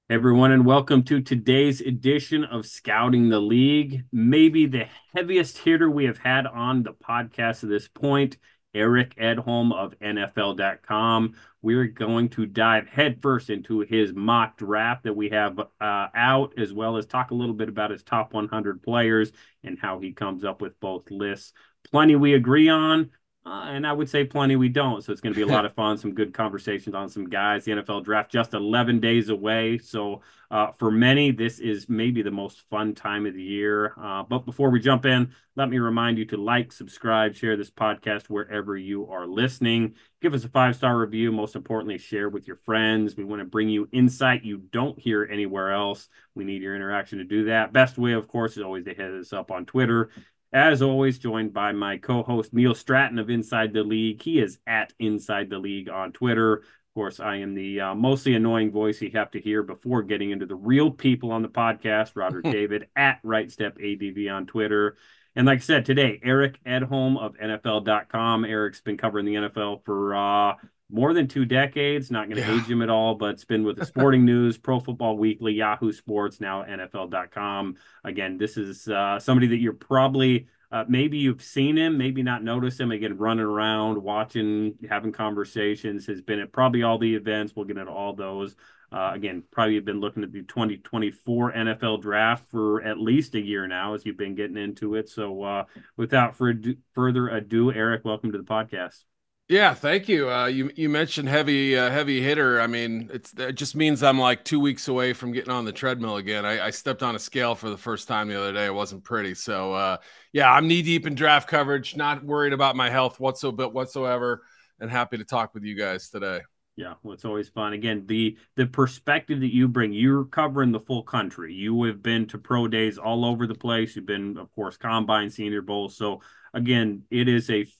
Everyone, and welcome to today's edition of Scouting the League. Maybe the heaviest hitter we have had on the podcast at this point, Eric Edholm of NFL.com. We're going to dive headfirst into his mock draft that we have out, as well as talk a little bit about his top 100 players and how he comes up with both lists. Plenty we agree on, and I would say plenty we don't. So it's going to be a lot of fun, some good conversations on some guys. The NFL draft just 11 days away. So for many, this is maybe the most fun time of the year. But before we jump in, let me remind you to like, subscribe, share this podcast wherever you are listening. Give us a 5-star review. Most importantly, share with your friends. We want to bring you insight you don't hear anywhere else. We need your interaction to do that. Best way, of course, is always to hit us up on Twitter. As always, joined by my co-host Neil Stratton of Inside the League. He is at Inside the League on Twitter. Of course, I am the mostly annoying voice you have to hear before getting into the real people on the podcast. Roderick David at RightStepADV on Twitter. And like I said, today, Eric Edholm of NFL.com. Eric's been covering the NFL for more than 2 decades. Not going to Yeah. age him at all, but it's been with the Sporting News, Pro Football Weekly, Yahoo Sports, now NFL.com. Again, this is somebody that you're probably maybe you've seen him, maybe not noticed him. Again, running around, watching, having conversations, has been at probably all the events. We'll get into all those. Again, probably have been looking at the 2024 NFL draft for at least a year now as you've been getting into it. So without further ado, Eric, welcome to the podcast. Yeah, thank you. You mentioned heavy hitter. I mean, it just means I'm like 2 weeks away from getting on the treadmill again. I stepped on a scale for the first time the other day. It wasn't pretty. So yeah, I'm knee deep in draft coverage, not worried about my health whatsoever, and happy to talk with you guys today. Yeah, well, it's always fun. Again, the perspective that you bring, you're covering the full country. You have been to pro days all over the place. You've been, of course, combine, senior bowl. So again, it is a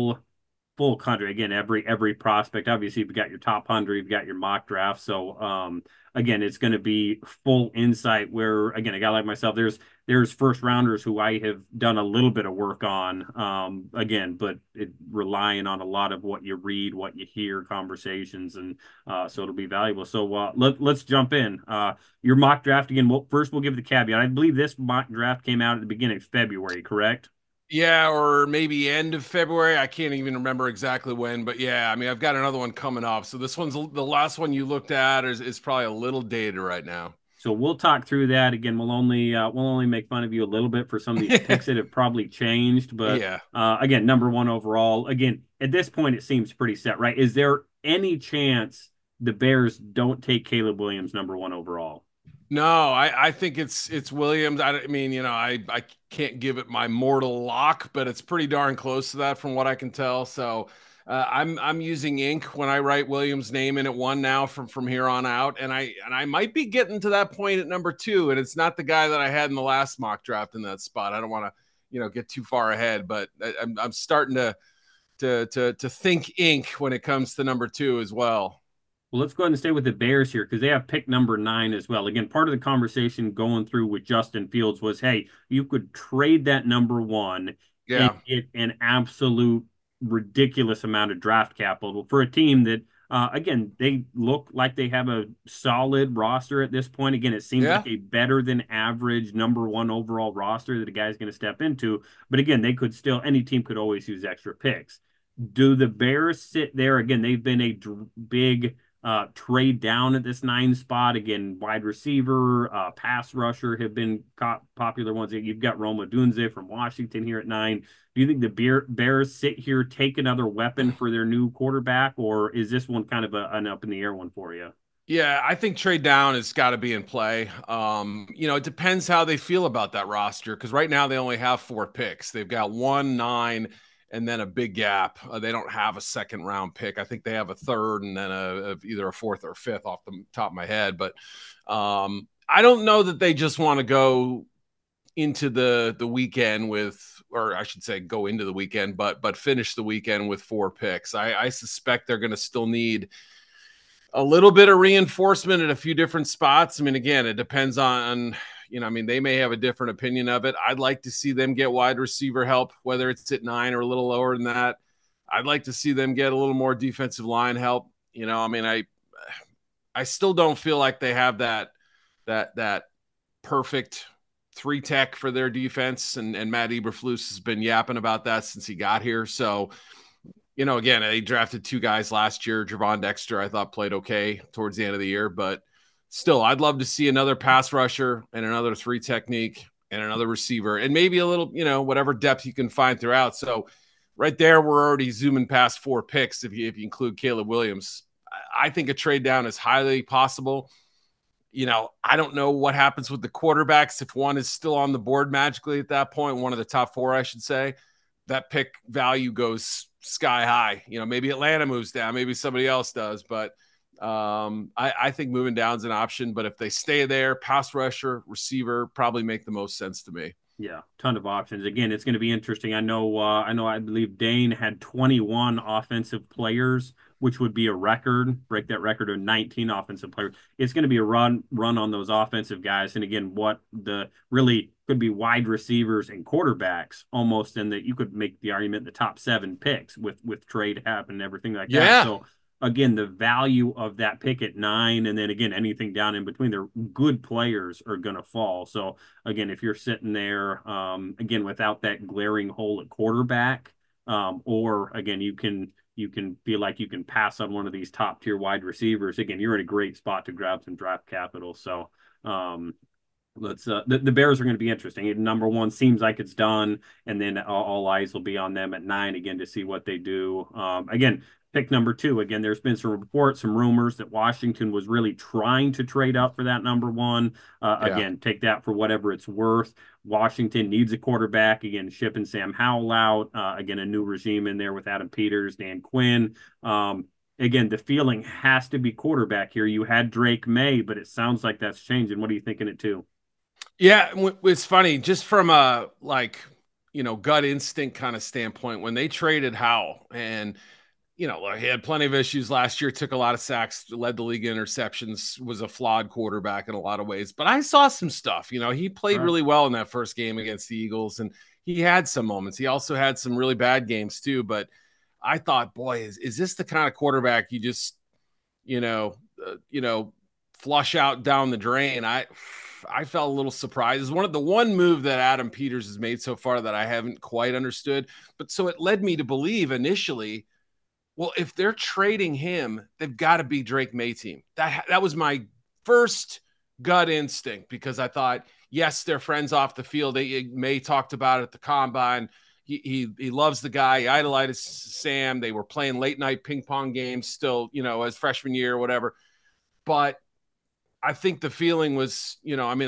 full country. Again, every prospect. Obviously, you've got your top 100, you've got your mock draft. So again, it's going to be full insight. Where again, a guy like myself, there's first rounders who I have done a little bit of work on. Again, but relying on a lot of what you read, what you hear, conversations, and so it'll be valuable. So let's jump in. Your mock draft again. First, we'll give the caveat. I believe this mock draft came out at the beginning of February, correct? Yeah, or maybe end of February. I can't even remember exactly when, but yeah, I mean, I've got another one coming up. So this one's the last one you looked at is probably a little dated right now. So we'll talk through that again. We'll only make fun of you a little bit for some of these picks that have probably changed, but Yeah. again, number one overall. Again, at this point, it seems pretty set, right? Is there any chance the Bears don't take Caleb Williams number one overall? No, I think it's Williams. I mean, I can't give it my mortal lock, but it's pretty darn close to that from what I can tell. So I'm using ink when I write Williams' name in at one now from here on out, and I might be getting to that point at number two, and it's not the guy that I had in the last mock draft in that spot. I don't want to get too far ahead, but I'm starting to think ink when it comes to number two as well. Well, let's go ahead and stay with the Bears here because they have pick number 9 as well. Again, part of the conversation going through with Justin Fields was, hey, you could trade that number one and Yeah. get an absolute ridiculous amount of draft capital for a team that, again, they look like they have a solid roster at this point. Again, it seems like Yeah. a better than average number one overall roster that a guy's going to step into. But again, they could still, any team could always use extra picks. Do the Bears sit there? Again, they've been a big trade down at this 9 spot. Again, wide receiver, pass rusher have been popular ones. You've got Roma Dunze from Washington here at 9. Do you think the Bears sit here, take another weapon for their new quarterback, or is this one kind of an up in the air one for you? Yeah, I think trade down has got to be in play. It depends how they feel about that roster because right now they only have 4 picks. They've got 1, 9, and then a big gap. They don't have a second round pick. I think they have a third and then either a fourth or fifth off the top of my head. But I don't know that they just want to go into the weekend with, or I should say, go into the weekend, but finish the weekend with 4 picks. I suspect they're going to still need a little bit of reinforcement at a few different spots. I mean, again, it depends on, I mean, they may have a different opinion of it. I'd like to see them get wide receiver help, whether it's at 9 or a little lower than that. I'd like to see them get a little more defensive line help. I mean, I still don't feel like they have that. that perfect three tech for their defense. And Matt Eberflus has been yapping about that since he got here. So, again, they drafted two guys last year. Javon Dexter, I thought, played okay towards the end of the year, but still, I'd love to see another pass rusher and another three technique and another receiver and maybe a little, whatever depth you can find throughout. So right there, we're already zooming past 4 picks if you include Caleb Williams. I think a trade down is highly possible. I don't know what happens with the quarterbacks. If one is still on the board magically at that point, one of the top 4, I should say, that pick value goes sky high. Maybe Atlanta moves down, maybe somebody else does, but I think moving down is an option. But if they stay there, pass rusher, receiver probably make the most sense to me. Yeah, ton of options. Again, it's going to be interesting. I believe Dane had 21 offensive players, which would be a record, break that record of 19 offensive players. It's going to be a run on those offensive guys. And again, what the really could be wide receivers and quarterbacks almost, in that you could make the argument the top 7 picks with trade happen and everything like that. So again, the value of that pick at 9, and then again, anything down in between, their good players are going to fall. So again, if you're sitting there, again, without that glaring hole at quarterback, or again, you can feel like you can pass on one of these top tier wide receivers. Again, you're in a great spot to grab some draft capital. So, the Bears are going to be interesting. Number 1 seems like it's done, and then all eyes will be on them at 9 again to see what they do. Again, pick number 2. Again, there's been some reports, some rumors that Washington was really trying to trade up for that number 1. Again, take that for whatever it's worth. Washington needs a quarterback. Again, shipping Sam Howell out. Again, a new regime in there with Adam Peters, Dan Quinn. Again, the feeling has to be quarterback here. You had Drake May, but it sounds like that's changing. What are you thinking it too? Yeah, it's funny, just from a gut instinct kind of standpoint, when they traded Howell, and he had plenty of issues last year, took a lot of sacks, led the league in interceptions, was a flawed quarterback in a lot of ways. But I saw some stuff. He played really well in that first game against the Eagles, and he had some moments. He also had some really bad games too. But I thought, boy, is this the kind of quarterback you just, flush out down the drain? I felt a little surprised. It's one move that Adam Peters has made so far that I haven't quite understood. But so it led me to believe initially, well, if they're trading him, they've got to be Drake May team. That was my first gut instinct, because I thought, yes, they're friends off the field. May talked about it at the combine. He loves the guy. He idolizes Sam. They were playing late night ping pong games still, as freshman year or whatever. But I think the feeling was,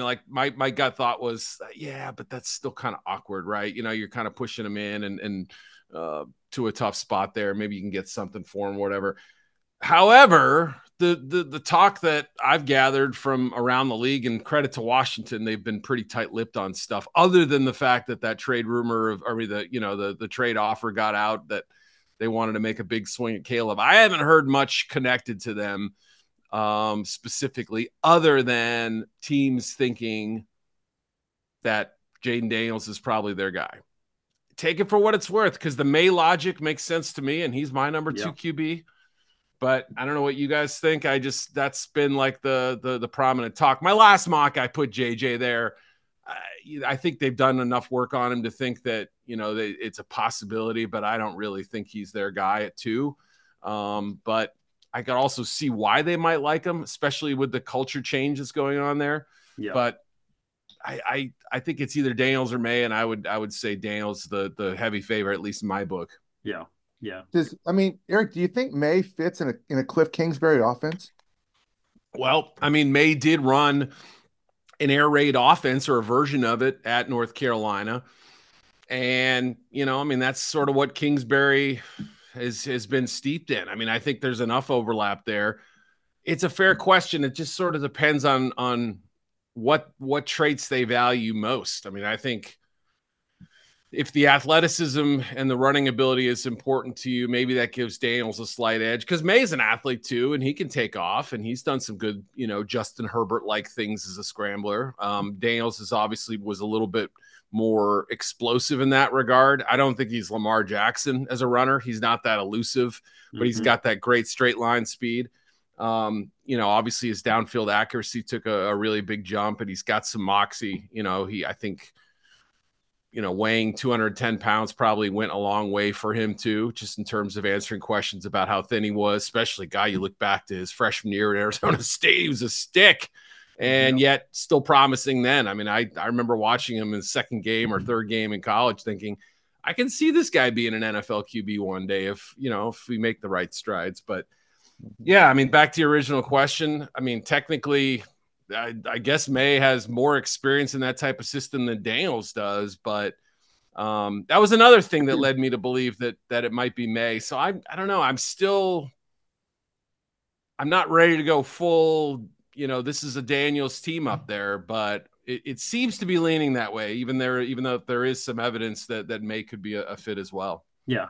my gut thought was, yeah, but that's still kind of awkward, right? You're kind of pushing him in and to a tough spot there. Maybe you can get something for him, whatever. However, the talk that I've gathered from around the league, and credit to Washington, they've been pretty tight-lipped on stuff, other than the fact that trade rumor the trade offer got out that they wanted to make a big swing at Caleb. I haven't heard much connected to them specifically, other than teams thinking that Jaden Daniels is probably their guy. Take it for what it's worth, because the May logic makes sense to me, and he's my number 2 QB. But I don't know what you guys think. That's been like the prominent talk. My last mock, I put JJ there. I think they've done enough work on him to think that it's a possibility, but I don't really think he's their guy at 2. But I could also see why they might like him, especially with the culture change that's going on there. Yeah. But I think it's either Daniels or May, and I would say Daniels the heavy favorite, at least in my book. Yeah. Yeah. Eric, do you think May fits in a Cliff Kingsbury offense? Well, May did run an air raid offense, or a version of it, at North Carolina. And, that's sort of what Kingsbury has been steeped in. I think there's enough overlap there. It's a fair question. It just sort of depends on what traits they value most. I think if the athleticism and the running ability is important to you, maybe that gives Daniels a slight edge, because May's an athlete too, and he can take off, and he's done some good, Justin Herbert-like things as a scrambler. Daniels was a little bit more explosive in that regard. I don't think he's Lamar Jackson as a runner. He's not that elusive, but he's got that great straight line speed. obviously his downfield accuracy took a really big jump, and he's got some moxie. I think, weighing 210 pounds probably went a long way for him too, just in terms of answering questions about how thin he was, especially guy, you look back to his freshman year at Arizona State, he was a stick and yet still promising then. I mean, I remember watching him in the second game or third game in college thinking, I can see this guy being an NFL QB one day if we make the right strides. But yeah, I mean, back to your original question. I mean, technically, I guess May has more experience in that type of system than Daniels does, but that was another thing that led me to believe that it might be May. So I don't know. I'm not ready to go full. This is a Daniels team up there, but it seems to be leaning that way. Even though there is some evidence that May could be a fit as well. Yeah,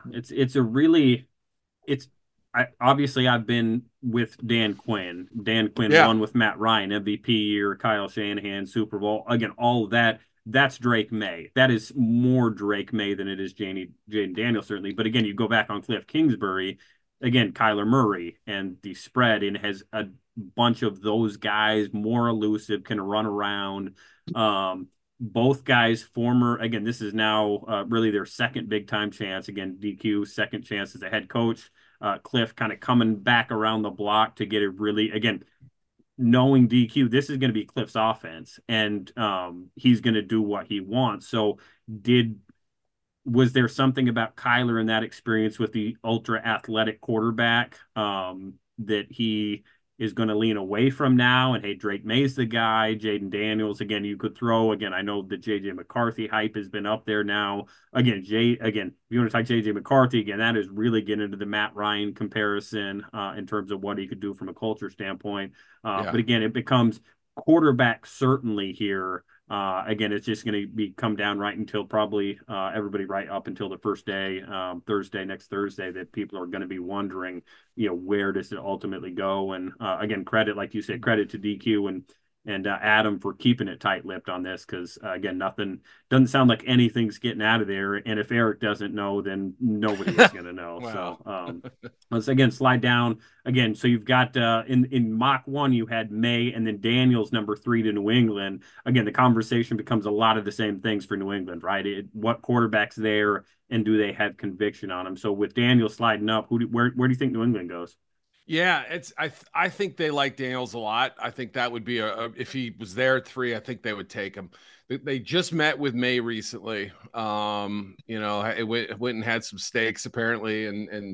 obviously I've been with Dan Quinn. Dan Quinn won with Matt Ryan, MVP year, Kyle Shanahan, Super Bowl. Again, all of that. That's Drake May. That is more Drake May than it is Jaden Daniels, certainly. But again, you go back on Cliff Kingsbury, again, Kyler Murray and the spread, and has a bunch of those guys, more elusive, can run around. Both guys again, this is now really their second big time chance. Again, DQ, second chance as a head coach. Cliff kind of coming back around the block to get it really, again, knowing DQ, this is going to be Cliff's offense, and he's going to do what he wants. So was there something about Kyler in that experience with the ultra athletic quarterback that he is going to lean away from now? And hey, Drake May's the guy. Jaden Daniels, again, you could throw. Again, I know the JJ McCarthy hype has been up there now. Again, if you want to talk JJ McCarthy, again, that is really getting into the Matt Ryan comparison in terms of what he could do from a culture standpoint. But again, it becomes quarterback certainly here. Again, it's just going to come down right until probably everybody right up until the first day, next Thursday, that people are going to be wondering, where does it ultimately go? And again, like you said, credit to DQ and Adam for keeping it tight-lipped on this, because again, nothing doesn't sound like anything's getting out of there. And if Eric doesn't know, then nobody is going to know. Wow. So let's again slide down again. So you've got in mock one, you had May and then Daniels number 3 to New England. Again, the conversation becomes a lot of the same things for New England, right? What quarterback's there, and do they have conviction on them? So with Daniels sliding up, where do you think New England goes? Yeah, I think they like Daniels a lot. I think that would be if he was there at 3, I think they would take him. They just met with May recently. It went and had some steaks apparently, and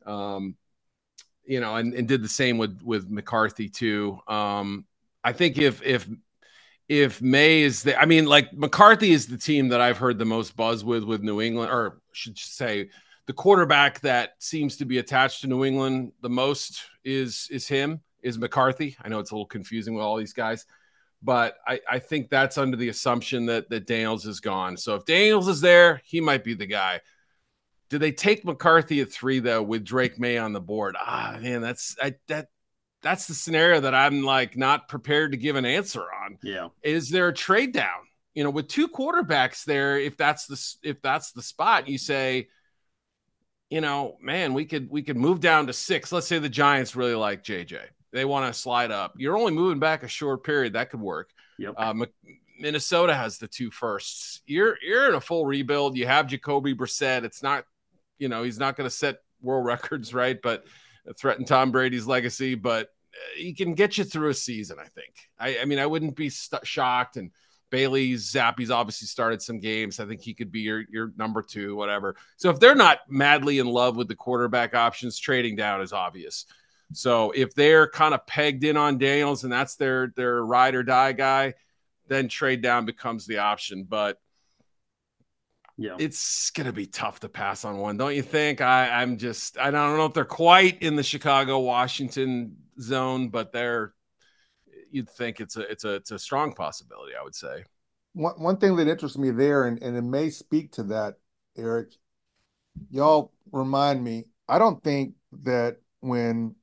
did the same with McCarthy too. I think if May is there, I mean, like McCarthy is the team that I've heard the most buzz with New England, or should say, the quarterback that seems to be attached to New England the most is McCarthy. I know it's a little confusing with all these guys, but I think that's under the assumption that Daniels is gone. So if Daniels is there, he might be the guy. Do they take McCarthy at 3 though, with Drake May on the board? Man, that's the scenario that I'm like not prepared to give an answer on. Yeah. Is there a trade down? With 2 quarterbacks there, if that's the spot, you say, man, we could move down to 6. Let's say the Giants really like JJ. They want to slide up. You're only moving back a short period. That could work. Yep. Minnesota has the 2 firsts. You're in a full rebuild. You have Jacoby Brissett. It's not, he's not going to set world records, right? But threaten Tom Brady's legacy. But he can get you through a season, I think. I mean, I wouldn't be shocked. And Bailey Zappi's obviously started some games. I think he could be your number 2, whatever. So if they're not madly in love with the quarterback options, trading down is obvious. So if they're kind of pegged in on Daniels and that's their ride or die guy, then trade down becomes the option. But yeah, it's going to be tough to pass on one, don't you think? I don't know if they're quite in the Chicago-Washington zone, but you'd think it's a strong possibility, I would say. One thing that interests me there, and it may speak to that, Eric, y'all remind me, I don't think that when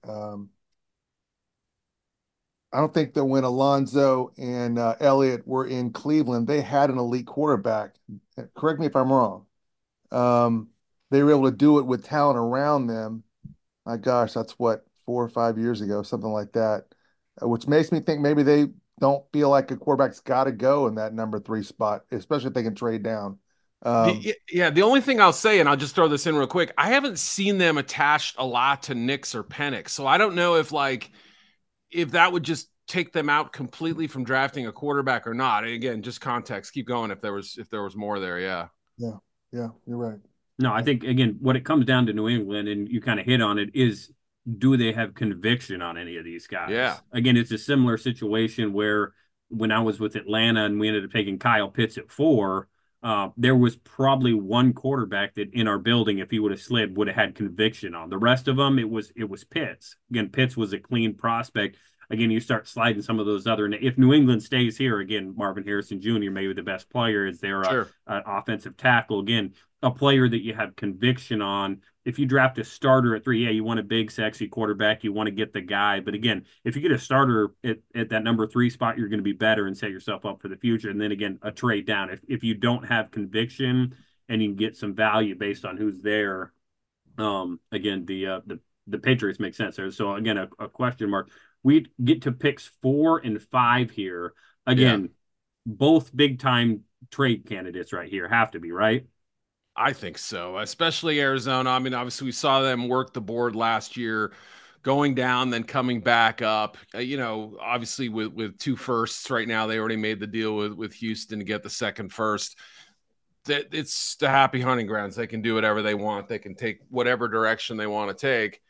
Alonzo and Elliott were in Cleveland, they had an elite quarterback. Correct me if I'm wrong. They were able to do it with talent around them. My gosh, that's what, 4 or 5 years ago, something like that. which makes me think maybe they don't feel like a quarterback's got to go in that number 3 spot, especially if they can trade down. The only thing I'll say, and I'll just throw this in real quick, I haven't seen them attached a lot to Nix or Penix, so I don't know if that would just take them out completely from drafting a quarterback or not. And again, just context. Keep going if there was more there. Yeah. Yeah, yeah, you're right. No, I think again, what it comes down to New England, and you kind of hit on it, is do they have conviction on any of these guys? Yeah. Again, it's a similar situation where when I was with Atlanta and we ended up taking Kyle Pitts at 4, there was probably one quarterback that in our building, if he would have slid, would have had conviction on. The rest of them, it was Pitts. Again, Pitts was a clean prospect. Again, you start sliding some of those other. If New England stays here, again, Marvin Harrison Jr. maybe the best player is their Sure. offensive tackle. Again, a player that you have conviction on. If you draft a starter at 3, yeah, you want a big, sexy quarterback. You want to get the guy. But again, if you get a starter at that number 3 spot, you're going to be better and set yourself up for the future. And then again, a trade down. If you don't have conviction and you can get some value based on who's there, again, the Patriots make sense there. So again, a question mark. We get to picks 4 and 5 here. Again, Yeah. both big time trade candidates right here have to be, right? I think so, especially Arizona. I mean, obviously, we saw them work the board last year, going down, then coming back up. Obviously, with 2 firsts right now, they already made the deal with Houston to get the second first. That it's the happy hunting grounds. They can do whatever they want. They can take whatever direction they want to take.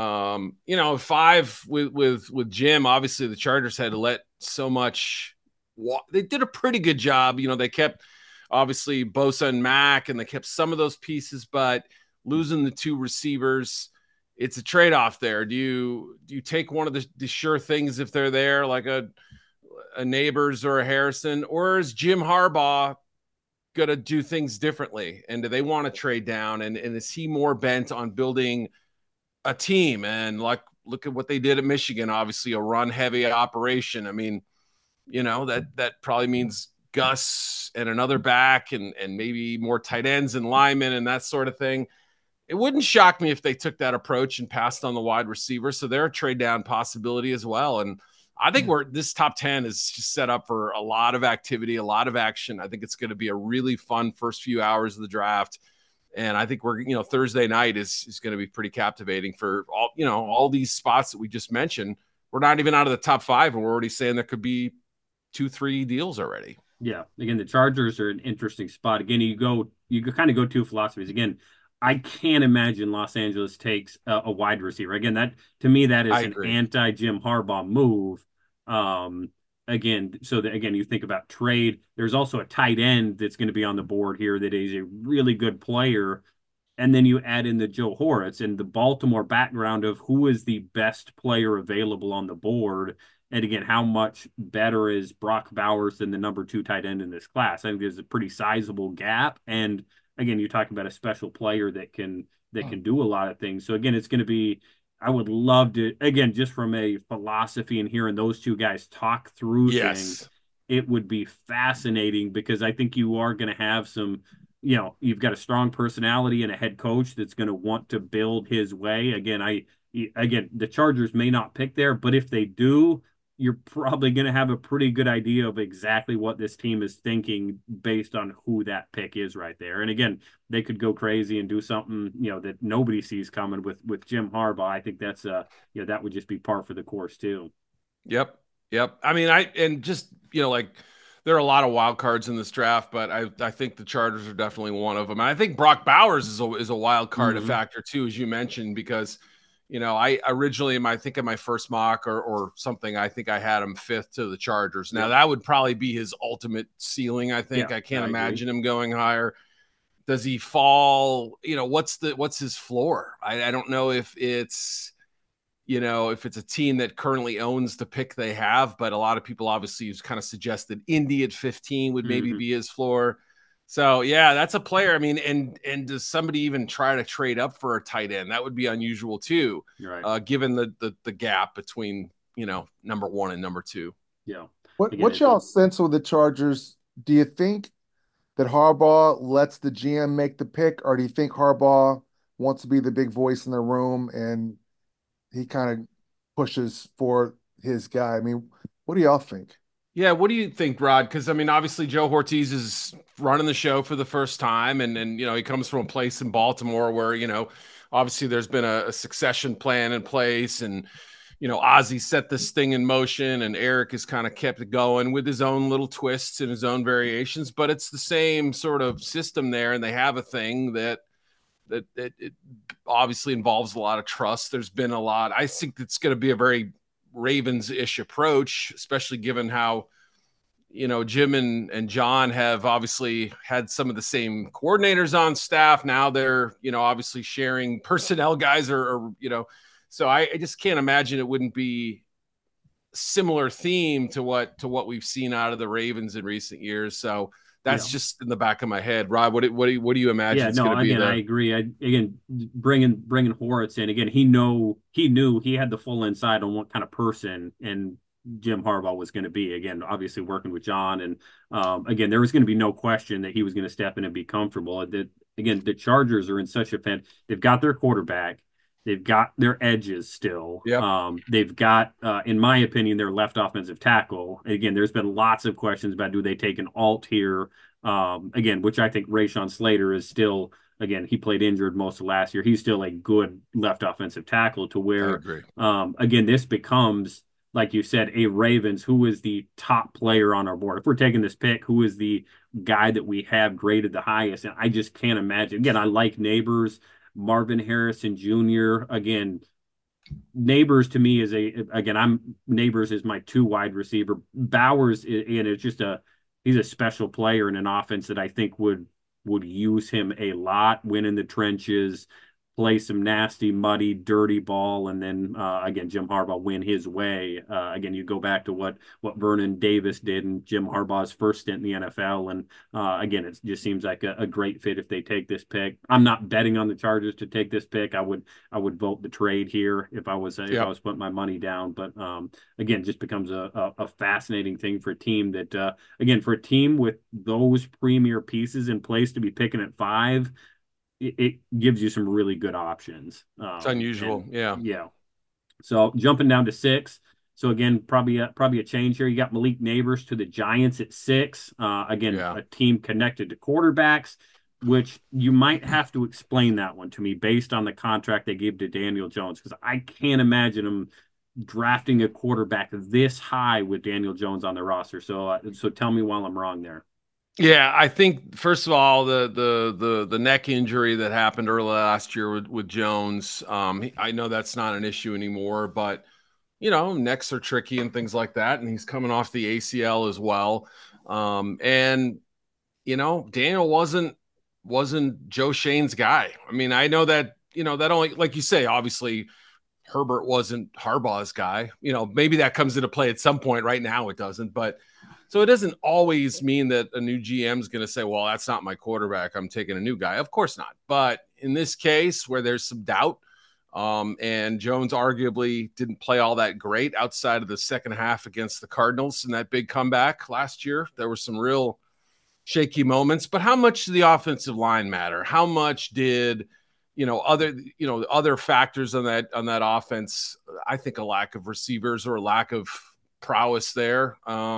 5 with Jim. Obviously, the Chargers had to let so much. They did a pretty good job. They kept obviously Bosa and Mack, and they kept some of those pieces, but losing the 2 receivers, it's a trade-off there. Do you take one of the sure things if they're there, like a Neighbors or a Harrison, or is Jim Harbaugh going to do things differently? And do they want to trade down? And is he more bent on building a team? And look at what they did at Michigan, obviously a run-heavy operation. I mean, that probably means Gus and another back and maybe more tight ends and linemen and that sort of thing. It wouldn't shock me if they took that approach and passed on the wide receiver. So they're a trade down possibility as well. And I think this top 10 is just set up for a lot of activity, a lot of action. I think it's going to be a really fun first few hours of the draft. And I think Thursday night is going to be pretty captivating for all these spots that we just mentioned. We're not even out of the top 5, and we're already saying there could be 2-3 deals already. Yeah. Again, the Chargers are an interesting spot. Again, you kind of go 2 philosophies. Again, I can't imagine Los Angeles takes a wide receiver. Again, that to me, that is an anti-Jim Harbaugh move. Again, you think about trade. There's also a tight end that's going to be on the board here that is a really good player. And then you add in the Joe Horitz and the Baltimore background of who is the best player available on the board. And again, how much better is Brock Bowers than the number 2 tight end in this class? I think there's a pretty sizable gap. And again, you talk about a special player that can do a lot of things. So again, it's going to be, I would love to, again, just from a philosophy and hearing those 2 guys talk through things, it would be fascinating because I think you are going to have some, you've got a strong personality and a head coach that's going to want to build his way. Again, the Chargers may not pick there, but if they do, you're probably going to have a pretty good idea of exactly what this team is thinking based on who that pick is right there. And again, they could go crazy and do something, that nobody sees coming with Jim Harbaugh. I think that's that would just be par for the course too. Yep. I mean, there are a lot of wild cards in this draft, but I think the Chargers are definitely one of them. And I think Brock Bowers is a wild card factor too, as you mentioned, because I originally, in my first mock or something, I think I had him 5th to the Chargers. Now that would probably be his ultimate ceiling. I think I can't imagine him going higher. Does he fall? What's his floor? I don't know if it's a team that currently owns the pick they have, but a lot of people obviously kind of suggested Indy at 15 would maybe be his floor. So yeah, that's a player. I mean, and does somebody even try to trade up for a tight end? That would be unusual too, right. Given the gap between number 1 and number 2. Yeah. What's y'all sense with the Chargers? Do you think that Harbaugh lets the GM make the pick, or do you think Harbaugh wants to be the big voice in the room and he kind of pushes for his guy. I mean, what do y'all think? Yeah, what do you think, Rod? Because I mean, obviously Joe Ortiz is running the show for the first time, and he comes from a place in Baltimore where obviously there's been a succession plan in place, and Ozzy set this thing in motion, and Eric has kind of kept it going with his own little twists and his own variations, but it's the same sort of system there, and they have a thing that it obviously involves a lot of trust. There's been a lot. I think it's going to be a very Ravens-ish approach, especially given how Jim and John have obviously had some of the same coordinators on staff. Now they're obviously sharing personnel guys or so I just can't imagine it wouldn't be similar theme to what we've seen out of the Ravens in recent years. So that's just in the back of my head. Rob, what do you imagine it's going to be? I agree. Again, bringing Horitz in again, he knew he had the full insight on what kind of person and Jim Harbaugh was going to be. Again, obviously working with John, and again, there was going to be no question that he was going to step in and be comfortable. Again, the Chargers are in such a fan. They've got their quarterback. They've got their edges still. Yep. They've got, in my opinion, their left offensive tackle. Again, there's been lots of questions about do they take an alt here? Again, which I think Rashawn Slater is still, again, he played injured most of last year. He's still a good left offensive tackle to where, again, this becomes, like you said, a Ravens, who is the top player on our board. If we're taking this pick, who is the guy that we have graded the highest? And I just can't imagine. Again, I like Neighbors. Marvin Harrison Jr. Again, Neighbors to me is Neighbors is my 2 wide receiver. Bowers and it's just he's a special player in an offense that I think would use him a lot, win in the trenches, play some nasty, muddy, dirty ball, and then again, Jim Harbaugh win his way. Again, you go back to what Vernon Davis did in Jim Harbaugh's first stint in the NFL, and again, it just seems like a great fit if they take this pick. I'm not betting on the Chargers to take this pick. I would vote the trade here if I was putting my money down. But again, just becomes a fascinating thing for a team that again, for a team with those premier pieces in place to be picking at 5. It gives you some really good options. It's unusual. Yeah. So jumping down to 6. So again, probably a change here. You got Malik Neighbors to the Giants at 6. A team connected to quarterbacks, which you might have to explain that one to me based on the contract they gave to Daniel Jones, because I can't imagine them drafting a quarterback this high with Daniel Jones on their roster. So tell me while I'm wrong there. Yeah, I think first of all, the neck injury that happened early last year with Jones, I know that's not an issue anymore, but necks are tricky and things like that, and he's coming off the ACL as well. And Daniel wasn't Joe Shane's guy. I mean, I know that that only, like you say, obviously Herbert wasn't Harbaugh's guy. Maybe that comes into play at some point. Right now, it doesn't, but. So it doesn't always mean that a new GM is going to say, well, that's not my quarterback, I'm taking a new guy. Of course not. But in this case where there's some doubt, and Jones arguably didn't play all that great outside of the second half against the Cardinals in that big comeback last year, there were some real shaky moments. But how much did the offensive line matter? How much did other factors on that offense? I think a lack of receivers or a lack of prowess there.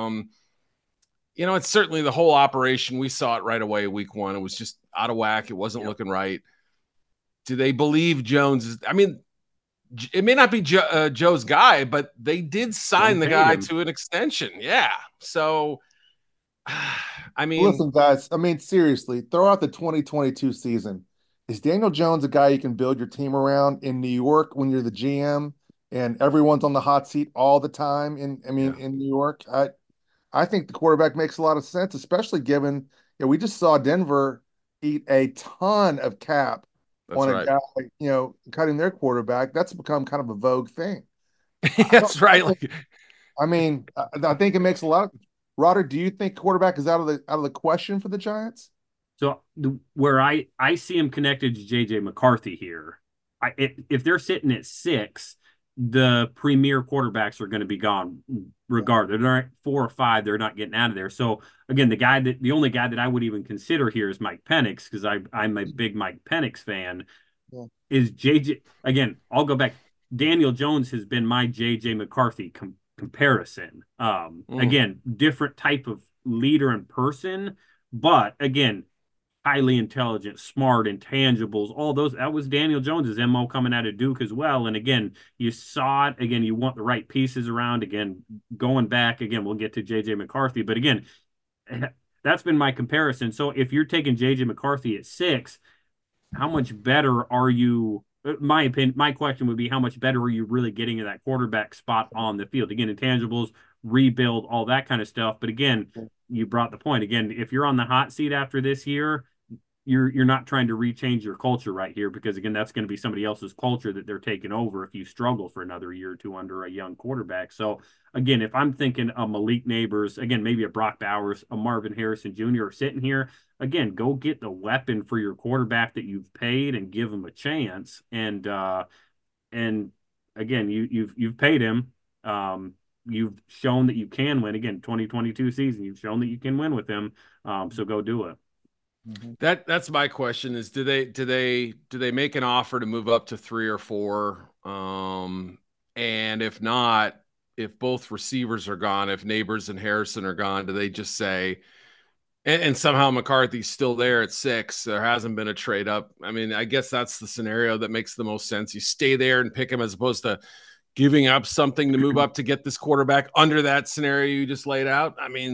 It's certainly the whole operation. We saw it right away week 1. It was just out of whack. It wasn't looking right. Do they believe Jones? I mean, it may not be Joe's guy, but they did sign the guy to an extension. Yeah. So, I mean. Listen, guys, I mean, seriously, throw out the 2022 season. Is Daniel Jones a guy you can build your team around in New York when you're the GM and everyone's on the hot seat all the time? In New York, I think the quarterback makes a lot of sense, especially given we just saw Denver eat a ton of cap on a guy, cutting their quarterback. That's become kind of a vogue thing. That's right. I think it makes a lot of. Rodder, do you think quarterback is out of the question for the Giants? So where I see him connected to JJ McCarthy here, if they're sitting at 6. The premier quarterbacks are going to be gone regardless. They're not 4 or 5. They're not getting out of there. So again, the only guy that I would even consider here is Mike Penix, because I'm a big Mike Penix fan. Yeah. Is JJ again? I'll go back. Daniel Jones has been my JJ McCarthy comparison. Again, different type of leader in person, but again, highly intelligent, smart, intangibles, all those. That was Daniel Jones's MO coming out of Duke as well. And again, you saw it. Again, you want the right pieces around. Again, going back, again, we'll get to JJ McCarthy, but again, that's been my comparison. So if you're taking JJ McCarthy at 6, how much better are you? My opinion, my question would be, how much better are you really getting to that quarterback spot on the field? Again, intangibles, rebuild, all that kind of stuff. But again, you brought the point. Again, if you're on the hot seat after this year, you're not trying to rechange your culture right here, because again, that's going to be somebody else's culture that they're taking over if you struggle for another year or two under a young quarterback. So again, if I'm thinking a Malik Neighbors, again, maybe a Brock Bowers, a Marvin Harrison Jr. are sitting here, again, go get the weapon for your quarterback that you've paid and give him a chance. And again, you've paid him. You've shown that you can win. Again, 2022 season, you've shown that you can win with him. So go do it. That's my question: is do they make an offer to move up to 3 or 4? And if not, if both receivers are gone, if Neighbors and Harrison are gone, do they just say, and somehow McCarthy's still there at 6, there hasn't been a trade up? I mean, I guess that's the scenario that makes the most sense. You stay there and pick him, as opposed to giving up something to move up to get this quarterback under that scenario you just laid out. I mean,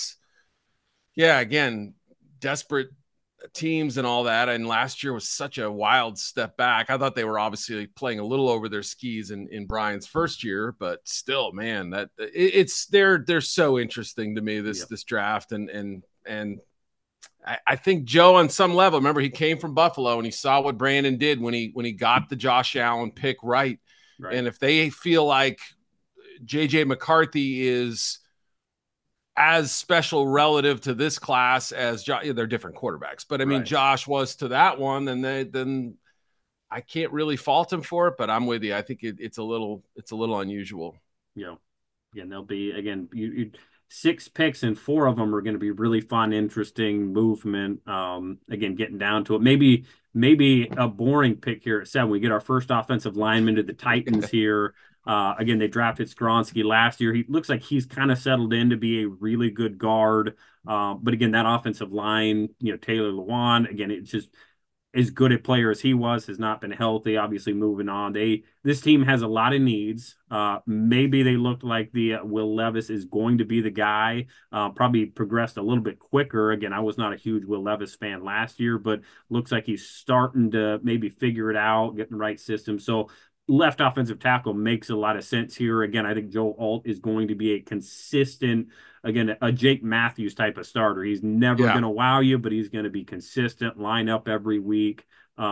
again, desperate teams and all that. And last year was such a wild step back. I thought they were obviously playing a little over their skis in Brian's first year, but still, man, they're so interesting to me, this draft. And I think Joe, on some level, remember, he came from Buffalo and he saw what Brandon did when he got the Josh Allen pick right. And if they feel like JJ McCarthy is as special relative to this class as they're different quarterbacks, but I mean, Josh was to that one, and then I can't really fault him for it. But I'm with you. I think it's a little unusual. Yeah, and they'll be, again, 6 picks and 4 of them are going to be really fun, interesting movement. Again, getting down to it, maybe a boring pick here at 7. We get our first offensive lineman to the Titans here. Again, they drafted Skoronski last year. He looks like he's kind of settled in to be a really good guard. But again, that offensive line, Taylor Lewan, again, it's just as good a player as he was, has not been healthy, obviously moving on. This team has a lot of needs. Maybe they looked like the Will Levis is going to be the guy, probably progressed a little bit quicker. Again, I was not a huge Will Levis fan last year, but looks like he's starting to maybe figure it out, get in the right system. So left offensive tackle makes a lot of sense here. Again, I think Joe Alt is going to be a consistent, again, a Jake Matthews type of starter. He's never going to wow you, but he's going to be consistent, line up every week.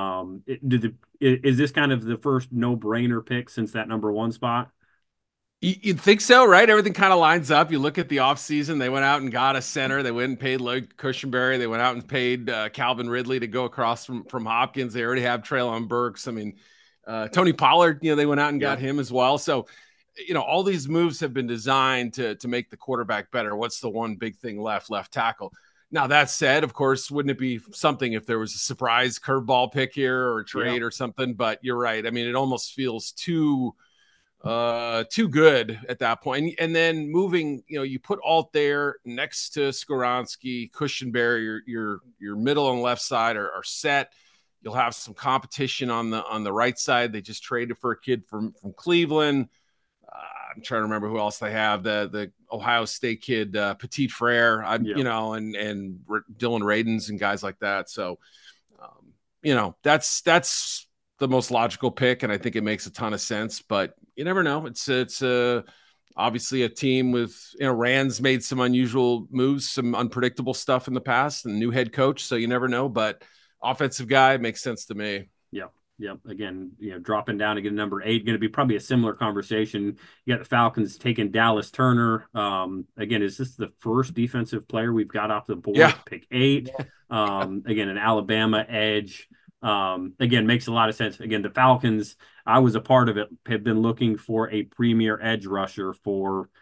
Is this kind of the first no-brainer pick since that number 1 spot? You'd think so, right? Everything kind of lines up. You look at the offseason, they went out and got a center. They went and paid Lloyd Cushenberry. They went out and paid Calvin Ridley to go across from Hopkins. They already have Treylon Burks. I mean, Tony Pollard, they went out and got him as well. So, all these moves have been designed to make the quarterback better. What's the one big thing left tackle? Now, that said, of course, wouldn't it be something if there was a surprise curveball pick here or a trade or something? But you're right. I mean, it almost feels too good at that point. And then moving, you put Alt there next to Skoronski, Cushenberry, your middle and left side are set. You'll have some competition on the right side. They just traded for a kid from Cleveland. I'm trying to remember who else they have. The Ohio State kid, Petit Frere, and Dylan Radens and guys like that. So, that's the most logical pick, and I think it makes a ton of sense. But you never know. It's obviously a team with Rand's made some unusual moves, some unpredictable stuff in the past, and new head coach. So you never know, but offensive guy makes sense to me. Yep. Again, dropping down to get number 8, going to be probably a similar conversation. You got the Falcons taking Dallas Turner. Again, is this the first defensive player we've got off the board? Pick 8. Again, an Alabama edge. Again, makes a lot of sense. Again, the Falcons, I was a part of it, have been looking for a premier edge rusher for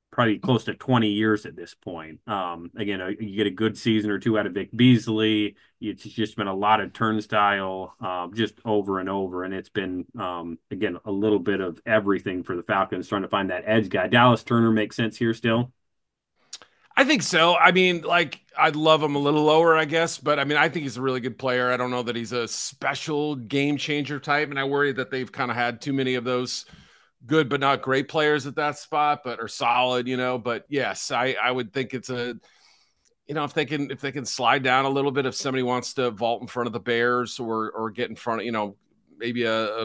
probably close to 20 years at this point. Again, you get a good season or two out of Vic Beasley. It's just been a lot of turnstile, just over and over. And it's been, again, a little bit of everything for the Falcons trying to find that edge guy. Dallas Turner makes sense here still. I think so. I mean, like, I'd love him a little lower, I guess, but I mean, I think he's a really good player. I don't know that he's a special game changer type, and I worry that they've kind of had too many of those good but not great players at that spot, but are solid, But yes, I would think it's a, if they can slide down a little bit, if somebody wants to vault in front of the Bears or get in front of, maybe a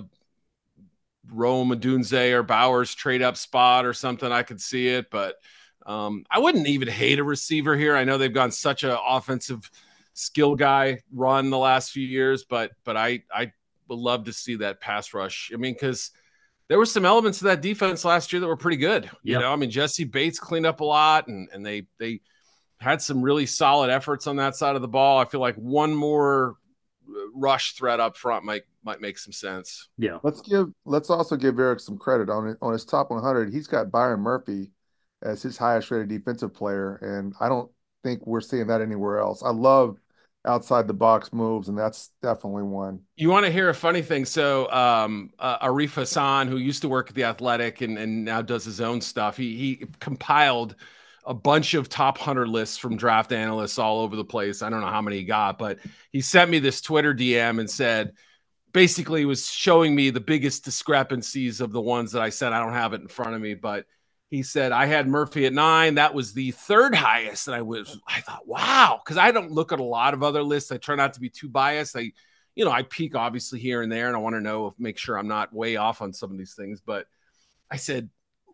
Rome Odunze or Bowers trade up spot or something, I could see it, but. I wouldn't even hate a receiver here. I know they've gone such an offensive skill guy run the last few years, but I would love to see that pass rush. I mean, because there were some elements of that defense last year that were pretty good. Yep. I mean, Jesse Bates cleaned up a lot, and they had some really solid efforts on that side of the ball. I feel like one more rush threat up front might make some sense. Yeah. Let's also give Eric some credit on his top 100. He's got Byron Murphy as his highest rated defensive player. And I don't think we're seeing that anywhere else. I love outside the box moves, and that's definitely one. You want to hear a funny thing? So Arif Hassan, who used to work at The Athletic and now does his own stuff, he compiled a bunch of top 100 lists from draft analysts all over the place. I don't know how many he got, but he sent me this Twitter DM and said, basically was showing me the biggest discrepancies of the ones that I said. I don't have it in front of me, but he said, I had Murphy at 9. That was the third highest. And I thought, wow, because I don't look at a lot of other lists. I try not to be too biased. I peek obviously here and there, and I want to make sure I'm not way off on some of these things. But I said,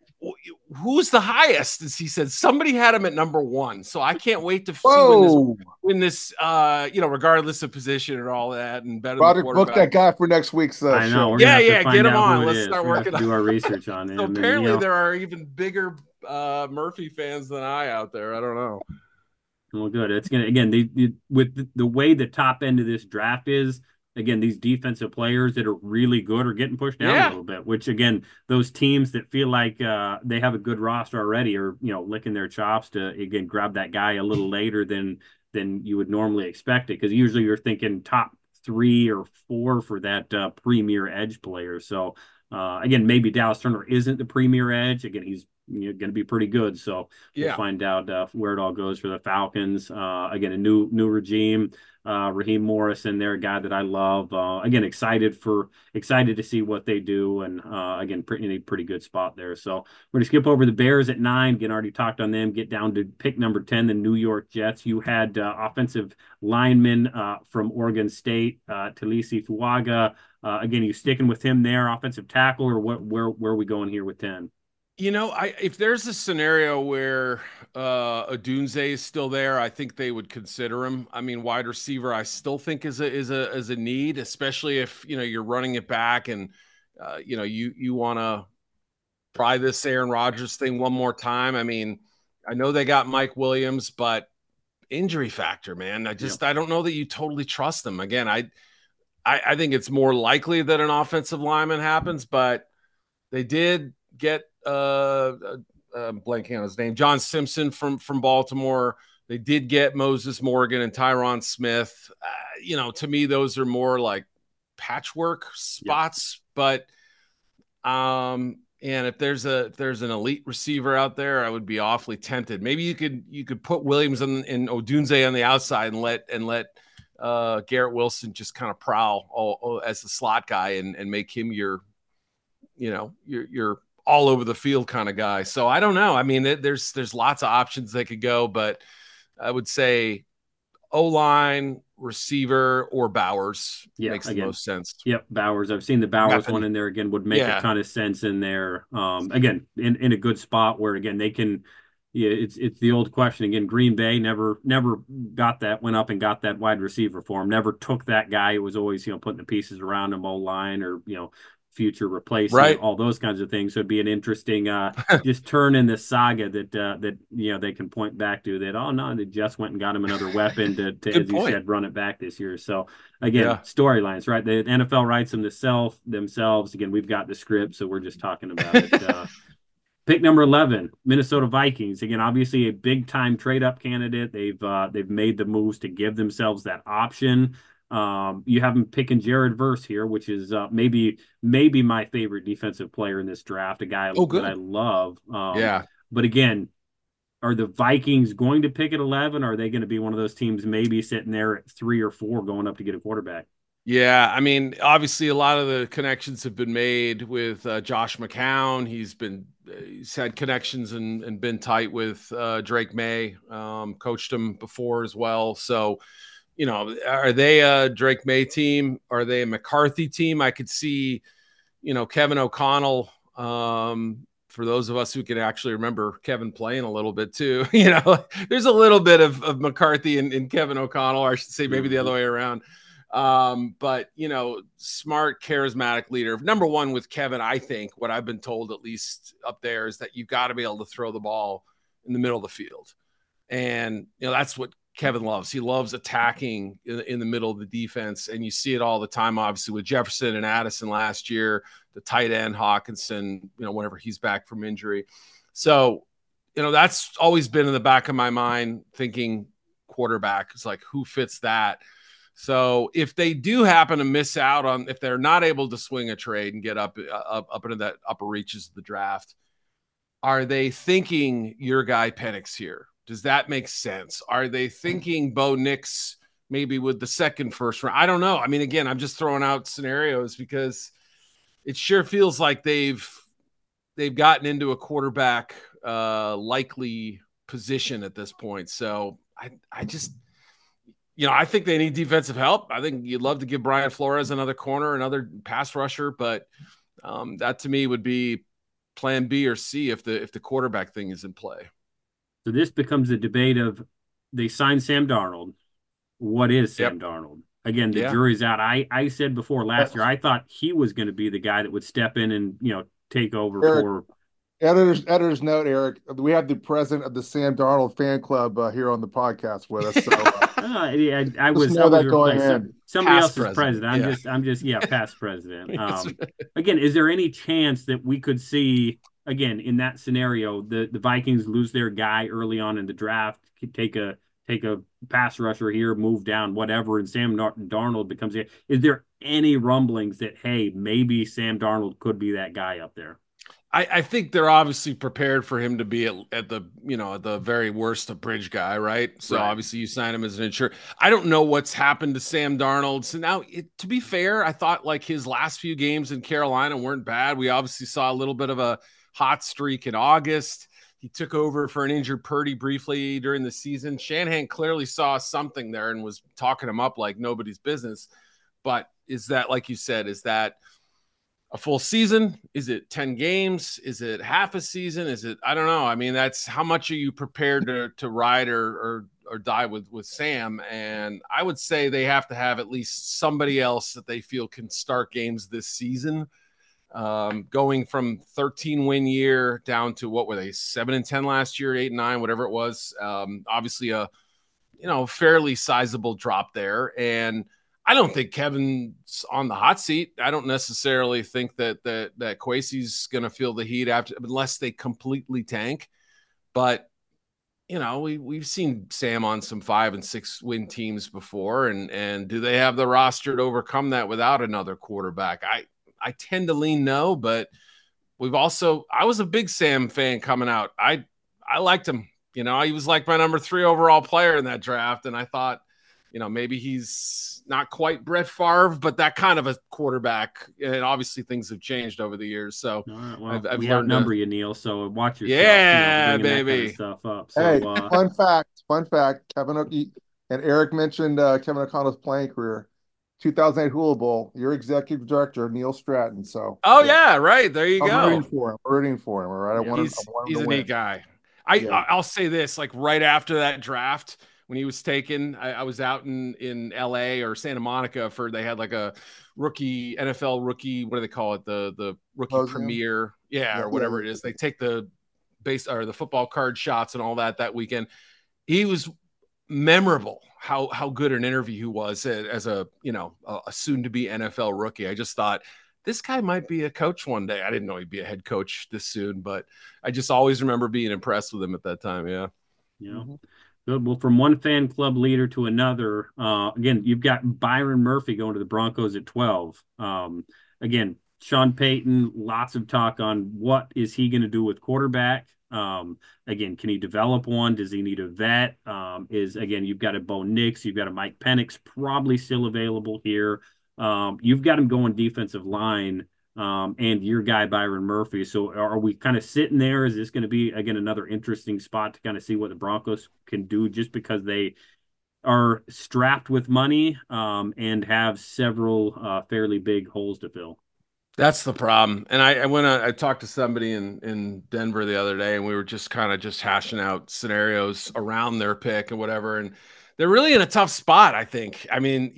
who's the highest? And he said, somebody had him at number 1. So I can't wait to see when this regardless of position and all that, and better. Roderick, book that guy for next week's show. Yeah, get him on. Let's start working do our research on him. So apparently there are even bigger Murphy fans than I out there. I don't know. Well, good. It's gonna with the way the top end of this draft is. Again, these defensive players that are really good are getting pushed down a little bit, which, again, those teams that feel like they have a good roster already are, licking their chops to, again, grab that guy a little later than you would normally expect it. Because usually you're thinking top 3 or 4 for that premier edge player. So, again, maybe Dallas Turner isn't the premier edge. Again, he's going to be pretty good. So we'll find out where it all goes for the Falcons. Again, a new regime. Raheem Morrison, they're a guy that I love. Again, excited to see what they do, and again, pretty good spot there. So we're gonna skip over the Bears at 9. Again, already talked on them. Get down to pick number 10, the New York Jets. You had offensive lineman from Oregon State, Talisi Fuaga. Again, you sticking with him there, offensive tackle, or where are we going here with 10? If there's a scenario where Odunze is still there, I think they would consider him. I mean, wide receiver, I still think is a need, especially if you're running it back and you want to try this Aaron Rodgers thing one more time. I mean, I know they got Mike Williams, but injury factor, man. I don't know that you totally trust them. Again, I think it's more likely that an offensive lineman happens, but they did get blanking on his name, John Simpson from Baltimore. They did get Moses Morgan and Tyron Smith. To me, those are more like patchwork spots. But and if there's an elite receiver out there, I would be awfully tempted. Maybe you could put Williams and Odunze on the outside and let Garrett Wilson just kind of prowl as the slot guy and make him your all over the field kind of guy. So I don't know. I mean, there's lots of options they could go, but I would say O-line, receiver, or Bowers makes the most sense. Yep, Bowers. I've seen the Bowers one in there. Again, would make a ton of sense in there. Again, in a good spot where, again, they can. Yeah, it's the old question again. Green Bay never went up and got that wide receiver for him. Never took that guy. It was always putting the pieces around him, O-line or future replacement, all those kinds of things. So it'd be an interesting just turn in the saga that they can point back to that. They just went and got him another weapon to as you said, run it back this year. So again, storylines, right? The NFL writes them themselves. Again, we've got the script, so we're just talking about it. Pick number 11, Minnesota Vikings. Again, obviously a big time trade up candidate. They've made the moves to give themselves that option. You have them picking Jared Verse here, which is maybe my favorite defensive player in this draft, a guy Oh, that I good. love. Yeah. But again, are the Vikings going to pick at 11? Or are they going to be one of those teams maybe sitting there at 3 or 4 going up to get a quarterback? Yeah, I mean, obviously, a lot of the connections have been made with Josh McCown. He's had connections and been tight with Drake May, coached him before as well. So, are they a Drake May team? Are they a McCarthy team? I could see, Kevin O'Connell. For those of us who can actually remember Kevin playing a little bit too, there's a little bit of McCarthy in Kevin O'Connell, or I should say maybe the other way around. But smart, charismatic leader. Number one with Kevin, I think what I've been told, at least up there, is that you've got to be able to throw the ball in the middle of the field. And, that's what Kevin loves. He loves attacking in the middle of the defense. And you see it all the time, obviously, with Jefferson and Addison last year, the tight end Hawkinson, whenever he's back from injury. So, that's always been in the back of my mind, thinking quarterback is like, who fits that? So if they do happen to miss out on, if they're not able to swing a trade and get up into that upper reaches of the draft, are they thinking your guy Penix here? Does that make sense? Are they thinking Bo Nix maybe with the second first round? I don't know. I mean, again, I'm just throwing out scenarios because it sure feels like they've gotten into a quarterback likely position at this point. So I just – I think they need defensive help. I think you'd love to give Brian Flores another corner, another pass rusher, but that to me would be plan B or C if the quarterback thing is in play. So this becomes a debate of they signed Sam Darnold. What is Sam Darnold? Again, the jury's out. I said before last year, I thought he was going to be the guy that would step in and, take over for. Editor's note, Eric. We have the president of the Sam Darnold fan club here on the podcast with us. So I was going in. Somebody past else's president. I'm just past president. Again, is there any chance that we could see again in that scenario the Vikings lose their guy early on in the draft, take a pass rusher here, move down, whatever, and Sam Darnold becomes it? Is there any rumblings that hey, maybe Sam Darnold could be that guy up there? I think they're obviously prepared for him to be at the at the very worst a bridge guy, right? So obviously you sign him as an insurer. I don't know what's happened to Sam Darnold. So now, to be fair, I thought like his last few games in Carolina weren't bad. We obviously saw a little bit of a hot streak in August. He took over for an injured Purdy briefly during the season. Shanahan clearly saw something there and was talking him up like nobody's business. But is that, like you said, is that a full season? Is it 10 games? Is it half a season? Is it, I don't know. I mean, that's how much are you prepared to ride or die with Sam? And I would say they have to have at least somebody else that they feel can start games this season. Going from 13-win year down to what were they, 7-10 last year, 8-9, whatever it was. Obviously a, fairly sizable drop there. And I don't think Kevin's on the hot seat. I don't necessarily think that Kwesi's going to feel the heat unless they completely tank. But we've seen Sam on some 5 and 6 win teams before, and do they have the roster to overcome that without another quarterback? I tend to lean no, but I was a big Sam fan coming out. I liked him. He was like my number 3 overall player in that draft, and I thought, maybe he's not quite Brett Favre, but that kind of a quarterback. And obviously things have changed over the years. So I've learned outnumber you, Neil. So watch yourself. Yeah, baby. That kind of stuff up. So, hey, fun fact. Kevin and Eric mentioned Kevin O'Connell's playing career. 2008 Hula Bowl. Your executive director, Neil Stratton. So. Yeah, right. There you go. I'm rooting for him. All right. He's a neat guy. I'll say this, like right after that draft, when he was taken, I was out in LA or Santa Monica they had like a NFL rookie, what do they call it? The rookie premiere. Or whatever it is. They take the the football card shots and all that weekend. He was memorable how good an interview he was as a soon to be NFL rookie. I just thought this guy might be a coach one day. I didn't know he'd be a head coach this soon, but I just always remember being impressed with him at that time. Yeah. Yeah. Mm-hmm. Good. Well, from one fan club leader to another, again, you've got Byron Murphy going to the Broncos at 12. Again, Sean Payton, lots of talk on what is he going to do with quarterback. Again, can he develop one? Does he need a vet? Again, you've got a Bo Nix, you've got a Mike Penix probably still available here. You've got him going defensive line, and your guy Byron Murphy. So are we kind of sitting there? Is this going to be again another interesting spot to kind of see what the Broncos can do, just because they are strapped with money and have several fairly big holes to fill? That's the problem. And I talked to somebody in Denver the other day, and we were just kind of just hashing out scenarios around their pick and whatever. And they're really in a tough spot, I think. I mean,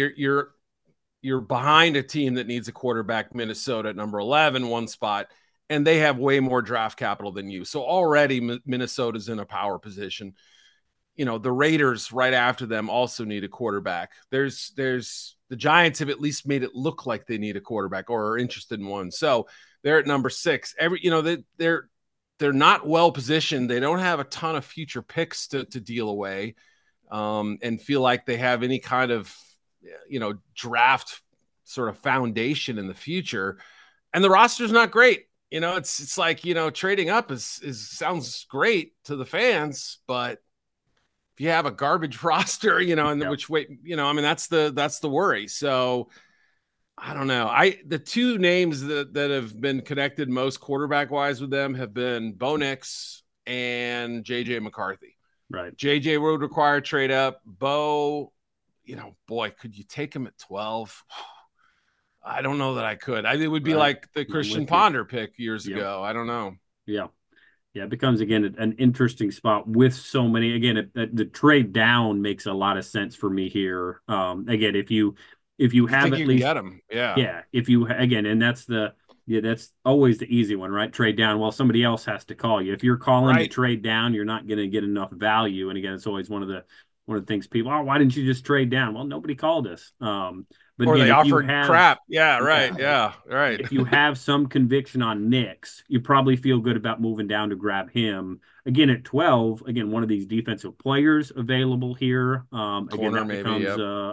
you're behind a team that needs a quarterback, Minnesota at number 11, one spot, and they have way more draft capital than you. So already Minnesota's in a power position. The Raiders right after them also need a quarterback. There's the Giants have at least made it look like they need a quarterback or are interested in one. So they're at number 6. They're not well positioned. They don't have a ton of future picks to deal away, and feel like they have any kind of draft sort of foundation in the future. And the roster's not great. It's like, trading up is sounds great to the fans, but if you have a garbage roster, and Yep. which way, I mean, that's the worry. So I don't know. The two names that have been connected most quarterback wise with them have been Bo Nix and JJ McCarthy. Right. JJ would require trade up. Bo, boy, could you take him at 12? I don't know that I could. It would be like the Christian Ponder pick years ago. I don't know. Yeah. Yeah, it becomes, again, an interesting spot with so many. Again, the trade down makes a lot of sense for me here. Again, if you have at least get them, if you again, and that's always the easy one, right? Trade down. Well, somebody else has to call you. If you're calling to trade down, you're not going to get enough value. And again, it's always one of the things people, why didn't you just trade down? Well, nobody called us. But or again, they offered crap. Yeah, right. Yeah, right. If you have some conviction on Nix, you probably feel good about moving down to grab him. Again, at 12, again, one of these defensive players available here. Again, that becomes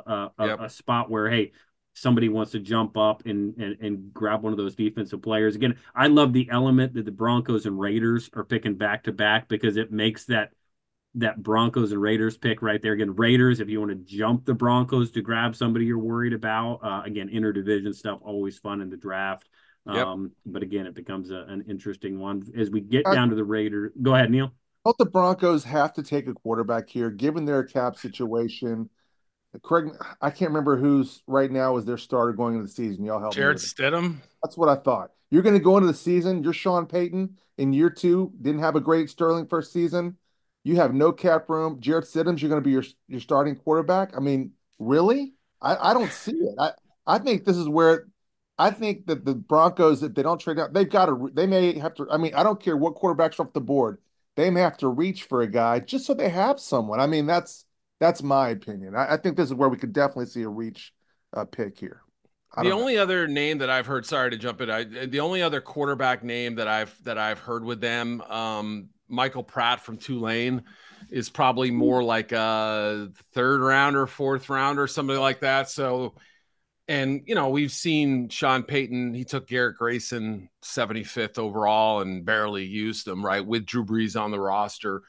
a spot where, hey, somebody wants to jump up and grab one of those defensive players. Again, I love the element that the Broncos and Raiders are picking back to back, because it makes that Broncos and Raiders pick right there. Again, Raiders, if you want to jump the Broncos to grab somebody you're worried about, again, interdivision stuff, always fun in the draft. But again, it becomes an interesting one as we get down to the Raiders. Go ahead, Neil. Don't the Broncos have to take a quarterback here, given their cap situation? Craig, I can't remember who's right now is their starter going into the season. Y'all help me. Jarrett Stidham. That's what I thought. You're going to go into the season. You're Sean Payton in year 2. Didn't have a great Sterling first season. You have no cap room. Jarrett Stidham's you're going to be your starting quarterback. I mean, really? I don't see it. I think this is where I think that the Broncos, if they don't trade out, they may have to. I mean, I don't care what quarterback's off the board. They may have to reach for a guy just so they have someone. I mean, that's my opinion. I think this is where we could definitely see a reach pick here. The only other name that I've heard, sorry to jump in, the only other quarterback name that I've heard with them, Michael Pratt from Tulane, is probably more like a 3rd rounder, 4th rounder, something like that. So, and we've seen Sean Payton. He took Garrett Grayson 75th overall and barely used him, right, with Drew Brees on the roster.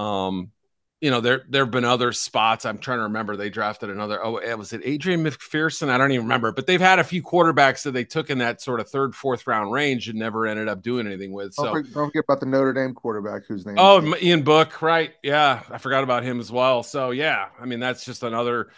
There have been other spots. I'm trying to remember. They drafted another. Was it Adrian McPherson? I don't even remember. But they've had a few quarterbacks that they took in that sort of 3rd, 4th round range and never ended up doing anything with. So don't forget about the Notre Dame quarterback whose name. Ian Book, right? Yeah, I forgot about him as well. So yeah, I mean that's just another.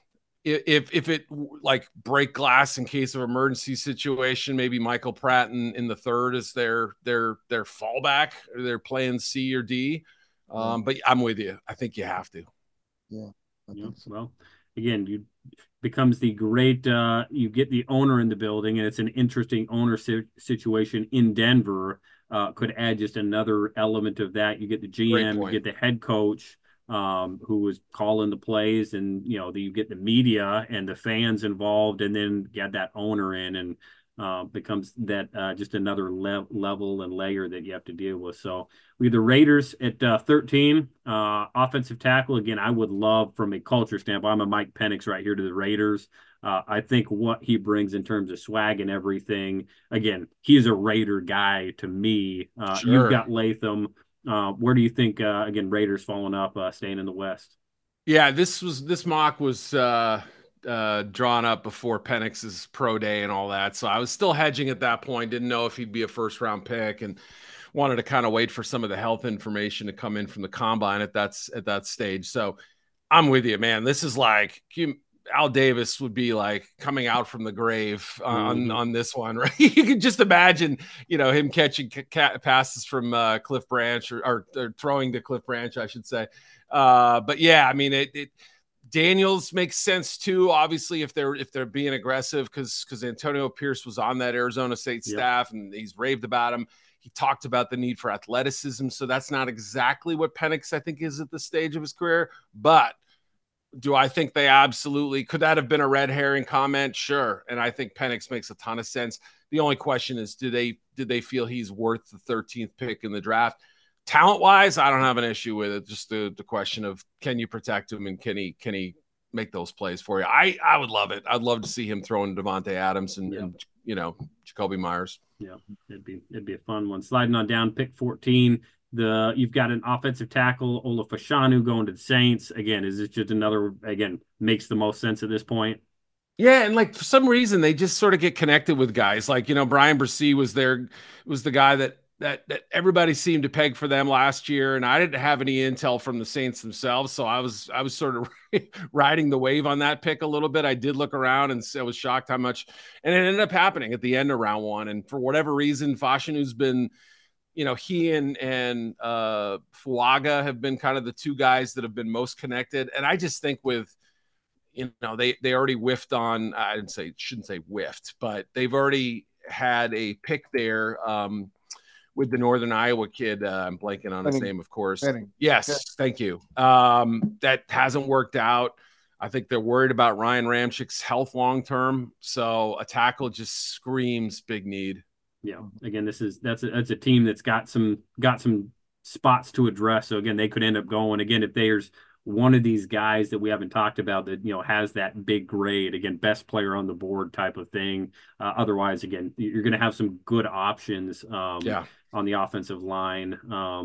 If it like break glass in case of emergency situation, maybe Michael Pratt in the 3rd is their fallback. They're playing C or D. But I'm with you. I think you have to. Yeah. So. Well, again, you becomes the great. You get the owner in the building, and it's an interesting owner situation in Denver. Could add just another element of that. You get the GM, you get the head coach, who was calling the plays, and you get the media and the fans involved, and then get that owner in, and becomes that just another level and layer that you have to deal with. So we have the Raiders at 13, offensive tackle. Again, I would love from a culture standpoint. I'm a Mike Penix right here to the Raiders. I think what he brings in terms of swag and everything. Again, he's a Raider guy to me. You've Sure. got Latham. Where do you think again Raiders following up, staying in the West? Yeah, this mock was drawn up before Penix's pro day and all that. So I was still hedging at that point. Didn't know if he'd be a first round pick, and wanted to kind of wait for some of the health information to come in from the combine at that stage. So I'm with you, man. This is like Al Davis would be like coming out from the grave on this one, right? You can just imagine, him catching passes from Cliff Branch or throwing to Cliff Branch, I should say. But yeah, I mean, it Daniels makes sense too. Obviously, if they're being aggressive, because Antonio Pierce was on that Arizona State staff and he's raved about him. He talked about the need for athleticism, so that's not exactly what Penix I think is at the stage of his career. But do I think they absolutely could that have been a red herring comment? Sure, and I think Penix makes a ton of sense. The only question is, did they feel he's worth the 13th pick in the draft? Talent-wise, I don't have an issue with it. Just the question of, can you protect him and can he make those plays for you? I would love it. I'd love to see him throwing Devontae Adams and Jacoby Myers. Yeah, it'd be a fun one. Sliding on down, pick 14. You've got an offensive tackle, Ola Fashanu, going to the Saints. Again, is this just another, again, makes the most sense at this point? Yeah, and like for some reason they just sort of get connected with guys. Like, Brian Bresee was the guy that everybody seemed to peg for them last year, and I didn't have any intel from the Saints themselves, so I was sort of riding the wave on that pick a little bit. I did look around and I was shocked how much, and it ended up happening at the end of round one. And for whatever reason, Fashanu's been, he and Fuaga have been kind of the two guys that have been most connected. And I just think with, they already whiffed on, shouldn't say whiffed, but they've already had a pick there with the Northern Iowa kid. I'm blanking on his name, of course. Yes, thank you. That hasn't worked out. I think they're worried about Ryan Ramchik's health long term. So a tackle just screams big need. Yeah. Again, that's a team that's got some spots to address. So again, they could end up going again if there's one of these guys that we haven't talked about that has that big grade, again, best player on the board type of thing. Otherwise, again, you're going to have some good options on the offensive line.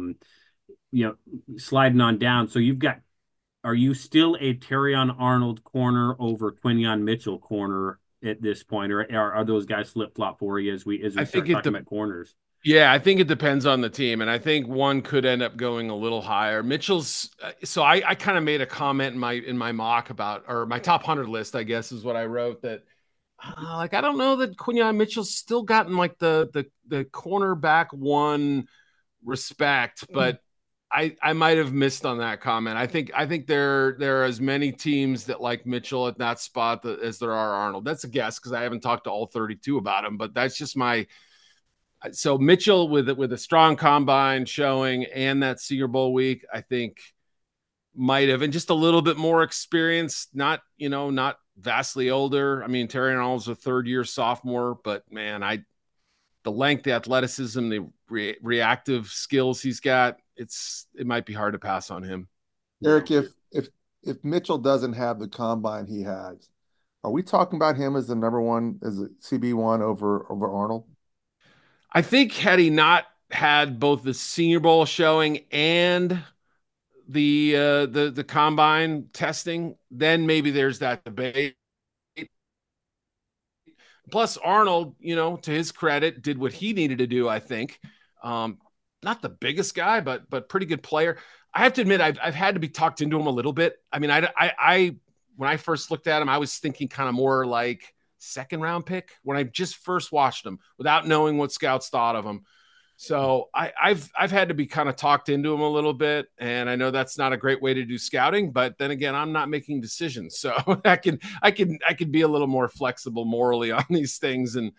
Sliding on down. So are you still a Terrion Arnold corner over Quinyon Mitchell corner at this point, or are those guys flip flop for you as we start talking about corners? Yeah, I think it depends on the team, and I think one could end up going a little higher. Mitchell's. So I kind of made a comment in my mock about, or my top 100 list, I guess is what I wrote, that I don't know that Quinyon Mitchell's still gotten like the cornerback one respect, but I might have missed on that comment. I think there are as many teams that like Mitchell at that spot as there are Arnold. That's a guess because I haven't talked to all 32 about him, but that's just my. So Mitchell with a strong combine showing and that Senior Bowl week, I think might have, and just a little bit more experience, not vastly older. I mean, Terrion Arnold's a third-year sophomore, but man, the length, the athleticism, the reactive skills he's got, it might be hard to pass on him. Eric, if Mitchell doesn't have the combine he has, are we talking about him as the number one, as a CB1 over Arnold? I think had he not had both the Senior Bowl showing and the combine testing, then maybe there's that debate. Plus, Arnold, to his credit, did what he needed to do. I think, not the biggest guy, but pretty good player. I have to admit, I've had to be talked into him a little bit. I mean, I when I first looked at him, I was thinking kind of more like second round pick when I just first watched him without knowing what scouts thought of him. So I've had to be kind of talked into him a little bit, and I know that's not a great way to do scouting, but then again, I'm not making decisions, so I can be a little more flexible morally on these things. And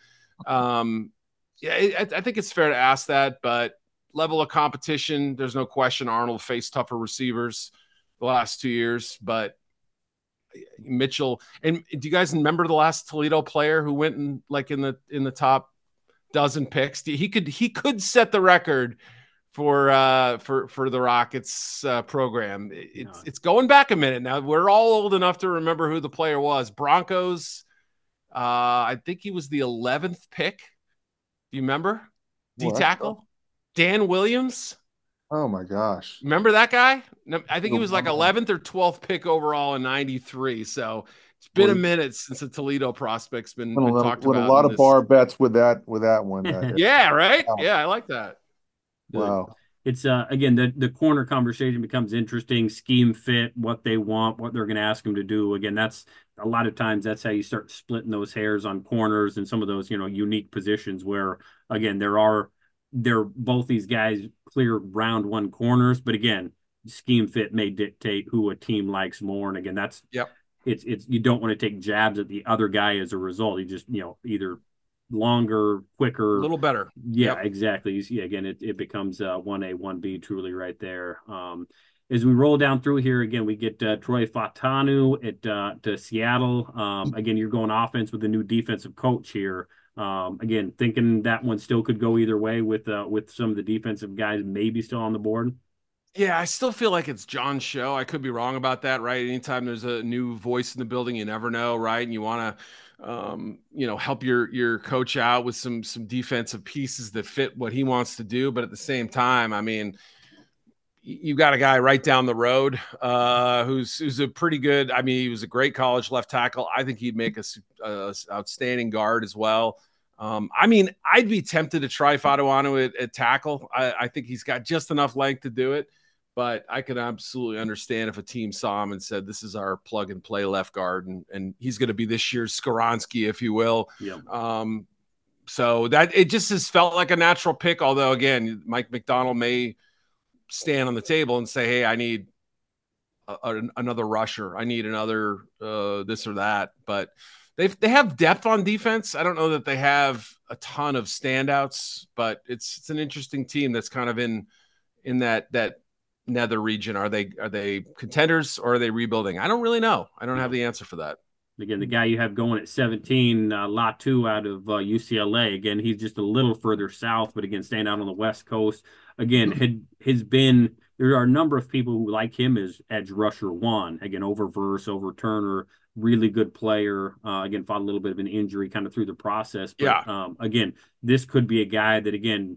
I think it's fair to ask that, but level of competition, there's no question Arnold faced tougher receivers the last 2 years, but Mitchell. And do you guys remember the last Toledo player who went in in the top dozen picks? He could set the record for the Rockets program. It's going back a minute now. We're all old enough to remember who the player was. Broncos. I think he was the 11th pick. Do you remember? D tackle Dan Williams. Oh my gosh. Remember that guy? I think he was like 11th or 12th pick overall in 93. So it's been a minute since the Toledo prospect's been talked about. A lot of bar bets with that one. Yeah, right? Wow. Yeah, I like that. Wow. It's again, the corner conversation becomes interesting. Scheme fit, what they want, what they're going to ask them to do. Again, that's a lot of times that's how you start splitting those hairs on corners and some of those, unique positions where, again, they're both these guys clear round one corners, but again, scheme fit may dictate who a team likes more. And again, that's it's you don't want to take jabs at the other guy as a result. You just, either longer, quicker, a little better. Yeah, exactly. Yeah, again, it becomes 1A, 1B truly right there. As we roll down through here, again, we get Troy Fautanu to Seattle. Again, you're going offense with a new defensive coach here. Again, thinking that one still could go either way with some of the defensive guys maybe still on the board. Yeah, I still feel like it's John's show. I could be wrong about that, right? Anytime there's a new voice in the building, you never know, right? And you want to, help your coach out with some defensive pieces that fit what he wants to do. But at the same time, I mean, you've got a guy right down the road who's a pretty good. I mean, he was a great college left tackle. I think he'd make a outstanding guard as well. I mean, I'd be tempted to try Fautanu at tackle. I think he's got just enough length to do it. But I could absolutely understand if a team saw him and said, this is our plug and play left guard. And he's going to be this year's Skoronski, if you will. Yep. So that it just has felt like a natural pick. Although, again, Mike McDonald may stand on the table and say, hey, I need another rusher. I need another this or that. But they have depth on defense. I don't know that they have a ton of standouts, but it's an interesting team that's kind of in that nether region. Are they contenders or are they rebuilding? I don't really know. I don't have the answer for that. Again, the guy you have going at 17, Latu out of UCLA. Again, he's just a little further south, but again, staying out on the West Coast. Again, there are a number of people who like him as edge rusher one. Again, over Verse, over Turner, really good player. Again, fought a little bit of an injury kind of through the process. But, again, this could be a guy that, again,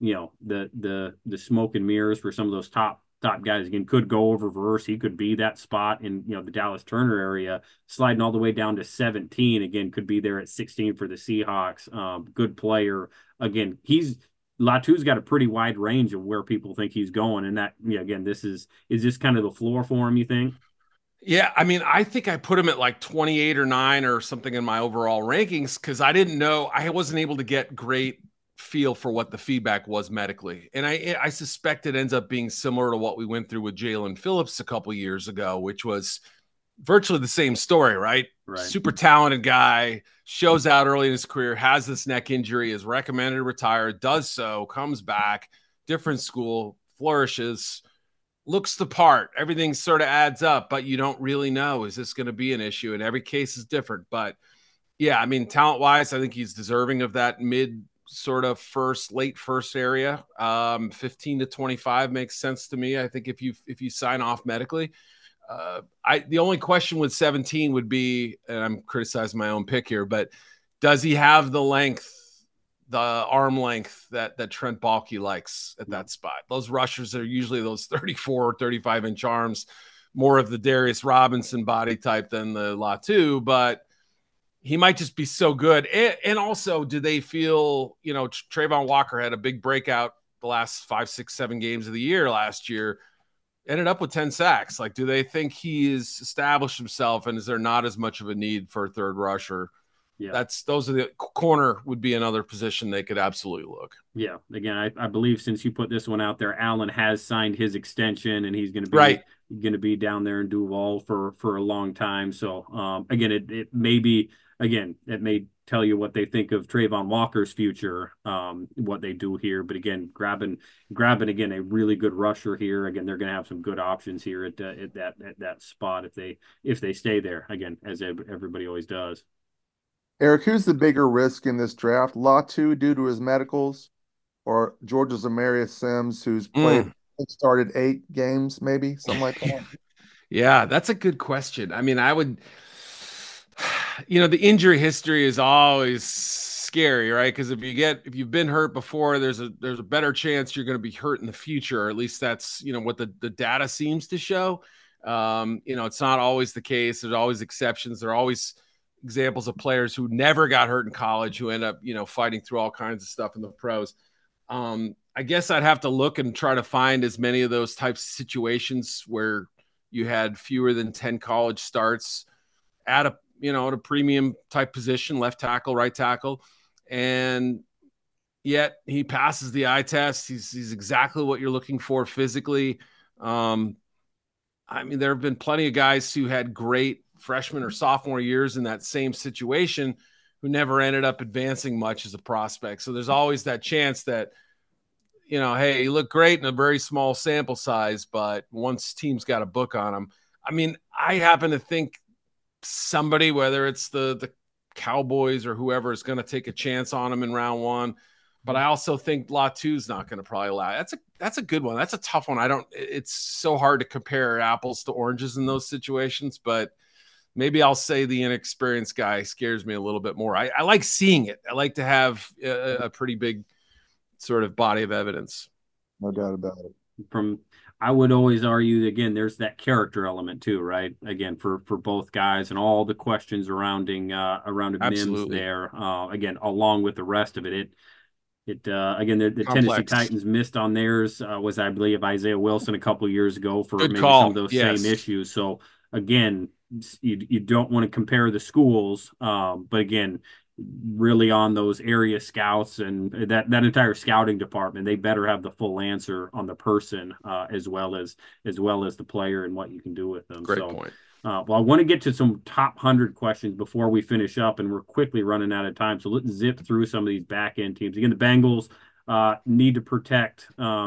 the smoke and mirrors for some of those top guys again could go over Verse. He could be that spot in the Dallas Turner area, sliding all the way down to 17. Again, could be there at 16 for the Seahawks. Good player. Again, Latu's got a pretty wide range of where people think he's going, and that again, is this kind of the floor for him? You think? Yeah, I mean, I think I put him at like 28 or 9 or something in my overall rankings because I didn't know, I wasn't able to get great feel for what the feedback was medically. And I suspect it ends up being similar to what we went through with Jalen Phillips a couple years ago, which was virtually the same story, right? Super talented guy, shows out early in his career, has this neck injury, is recommended to retire, does so, comes back, different school, flourishes, looks the part. Everything sort of adds up, but you don't really know, is this going to be an issue? And every case is different. But yeah, I mean, talent-wise, I think he's deserving of that mid sort of late first area. 15 to 25 makes sense to me. I think if you sign off medically, the only question with 17 would be, and I'm criticizing my own pick here, but does he have the length, the arm length that Trent Baalke likes at that spot? Those rushers are usually those 34 or 35 inch arms, more of the Darius Robinson body type than the Latu, but he might just be so good. And also, do they feel, Trayvon Walker had a big breakout the last 5, 6, 7 games of the year last year, ended up with 10 sacks. Like, do they think he has established himself, and is there not as much of a need for a third rusher? Yeah, those are the corner would be another position they could absolutely look. Yeah, again, I believe since you put this one out there, Allen has signed his extension, and he's going to be down there in Duval for a long time. So again, it may be again, it may tell you what they think of Trayvon Walker's future, what they do here. But again, grabbing again a really good rusher here. Again, they're going to have some good options here at that spot if they stay there. Again, as everybody always does. Eric, who's the bigger risk in this draft? Latu due to his medicals, or Georgia's Amarius Sims, who's started 8 games, maybe something like that? Yeah, that's a good question. I mean, I would, the injury history is always scary, right? Because if you've been hurt before, there's a better chance you're going to be hurt in the future. Or at least that's what the data seems to show. It's not always the case. There's always exceptions. There are always examples of players who never got hurt in college who end up fighting through all kinds of stuff in the pros. I guess I'd have to look and try to find as many of those types of situations where you had fewer than 10 college starts at a premium type position, left tackle, right tackle. And yet he passes the eye test. He's exactly what you're looking for physically. I mean, there have been plenty of guys who had great freshman or sophomore years in that same situation who never ended up advancing much as a prospect. So there's always that chance that, hey, you look great in a very small sample size, but once teams got a book on him, I mean, I happen to think somebody, whether it's the Cowboys or whoever, is going to take a chance on him in round 1. But I also think Latu's not going to probably allow. That's a good one. That's a tough one. It's so hard to compare apples to oranges in those situations, but maybe I'll say the inexperienced guy scares me a little bit more. I like seeing it. I like to have a pretty big sort of body of evidence. No doubt about it. I would always argue, again, there's that character element too, right? Again, for both guys and all the questions surrounding Mims there. Again, along with the rest of it, again, the Tennessee Titans missed on theirs, was, I believe, Isaiah Wilson a couple of years ago for maybe some of those same issues. So again, you don't want to compare the schools, but again, really on those area scouts and that entire scouting department, they better have the full answer on the person, as well as the player and what you can do with them. Great point. Well, I want to get to some top 100 questions before we finish up, and we're quickly running out of time. So let's zip through some of these back end teams. Again, the Bengals need to protect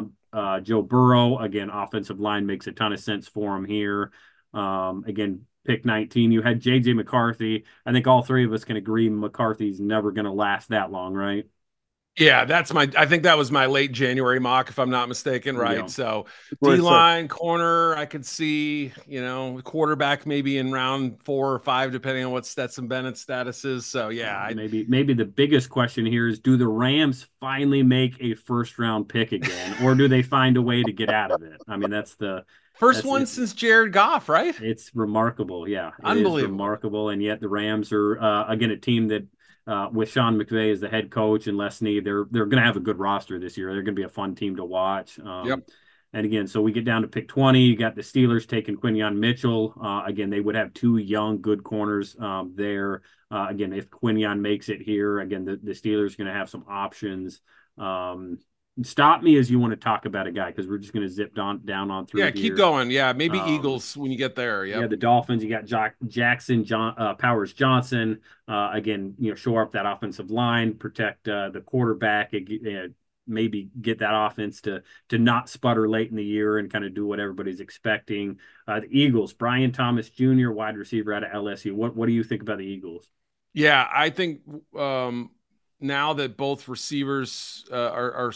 Joe Burrow. Again, offensive line makes a ton of sense for him here. Again, pick 19, you had J.J. McCarthy. I think all three of us can agree McCarthy's never going to last that long, right? Yeah, I think that was my late January mock, if I'm not mistaken, right? Yeah. So D-line, corner, I could see, quarterback maybe in round 4 or 5, depending on what Stetson Bennett's status is. So yeah, maybe the biggest question here is, do the Rams finally make a first-round pick again, or do they find a way to get out of it? I mean, that's the first one since Jared Goff, right? It's remarkable, yeah. Unbelievable. It is remarkable, and yet the Rams are, again, a team that, with Sean McVay as the head coach and Les Snead, they're going to have a good roster this year. They're going to be a fun team to watch. Yep. And again, so we get down to pick 20. You got the Steelers taking Quinyon Mitchell. Again, they would have 2 young, good corners there. Again, if Quinyon makes it here, again, the Steelers are going to have some options. Stop me as you want to talk about a guy, because we're just going to zip down on through. Yeah, keep going. Yeah, maybe Eagles when you get there. Yeah, the Dolphins. You got Jackson, Powers Johnson. Again, shore up that offensive line, protect the quarterback. Maybe get that offense to not sputter late in the year and kind of do what everybody's expecting. The Eagles, Brian Thomas Jr., wide receiver out of LSU. What do you think about the Eagles? Yeah, I think now that both receivers are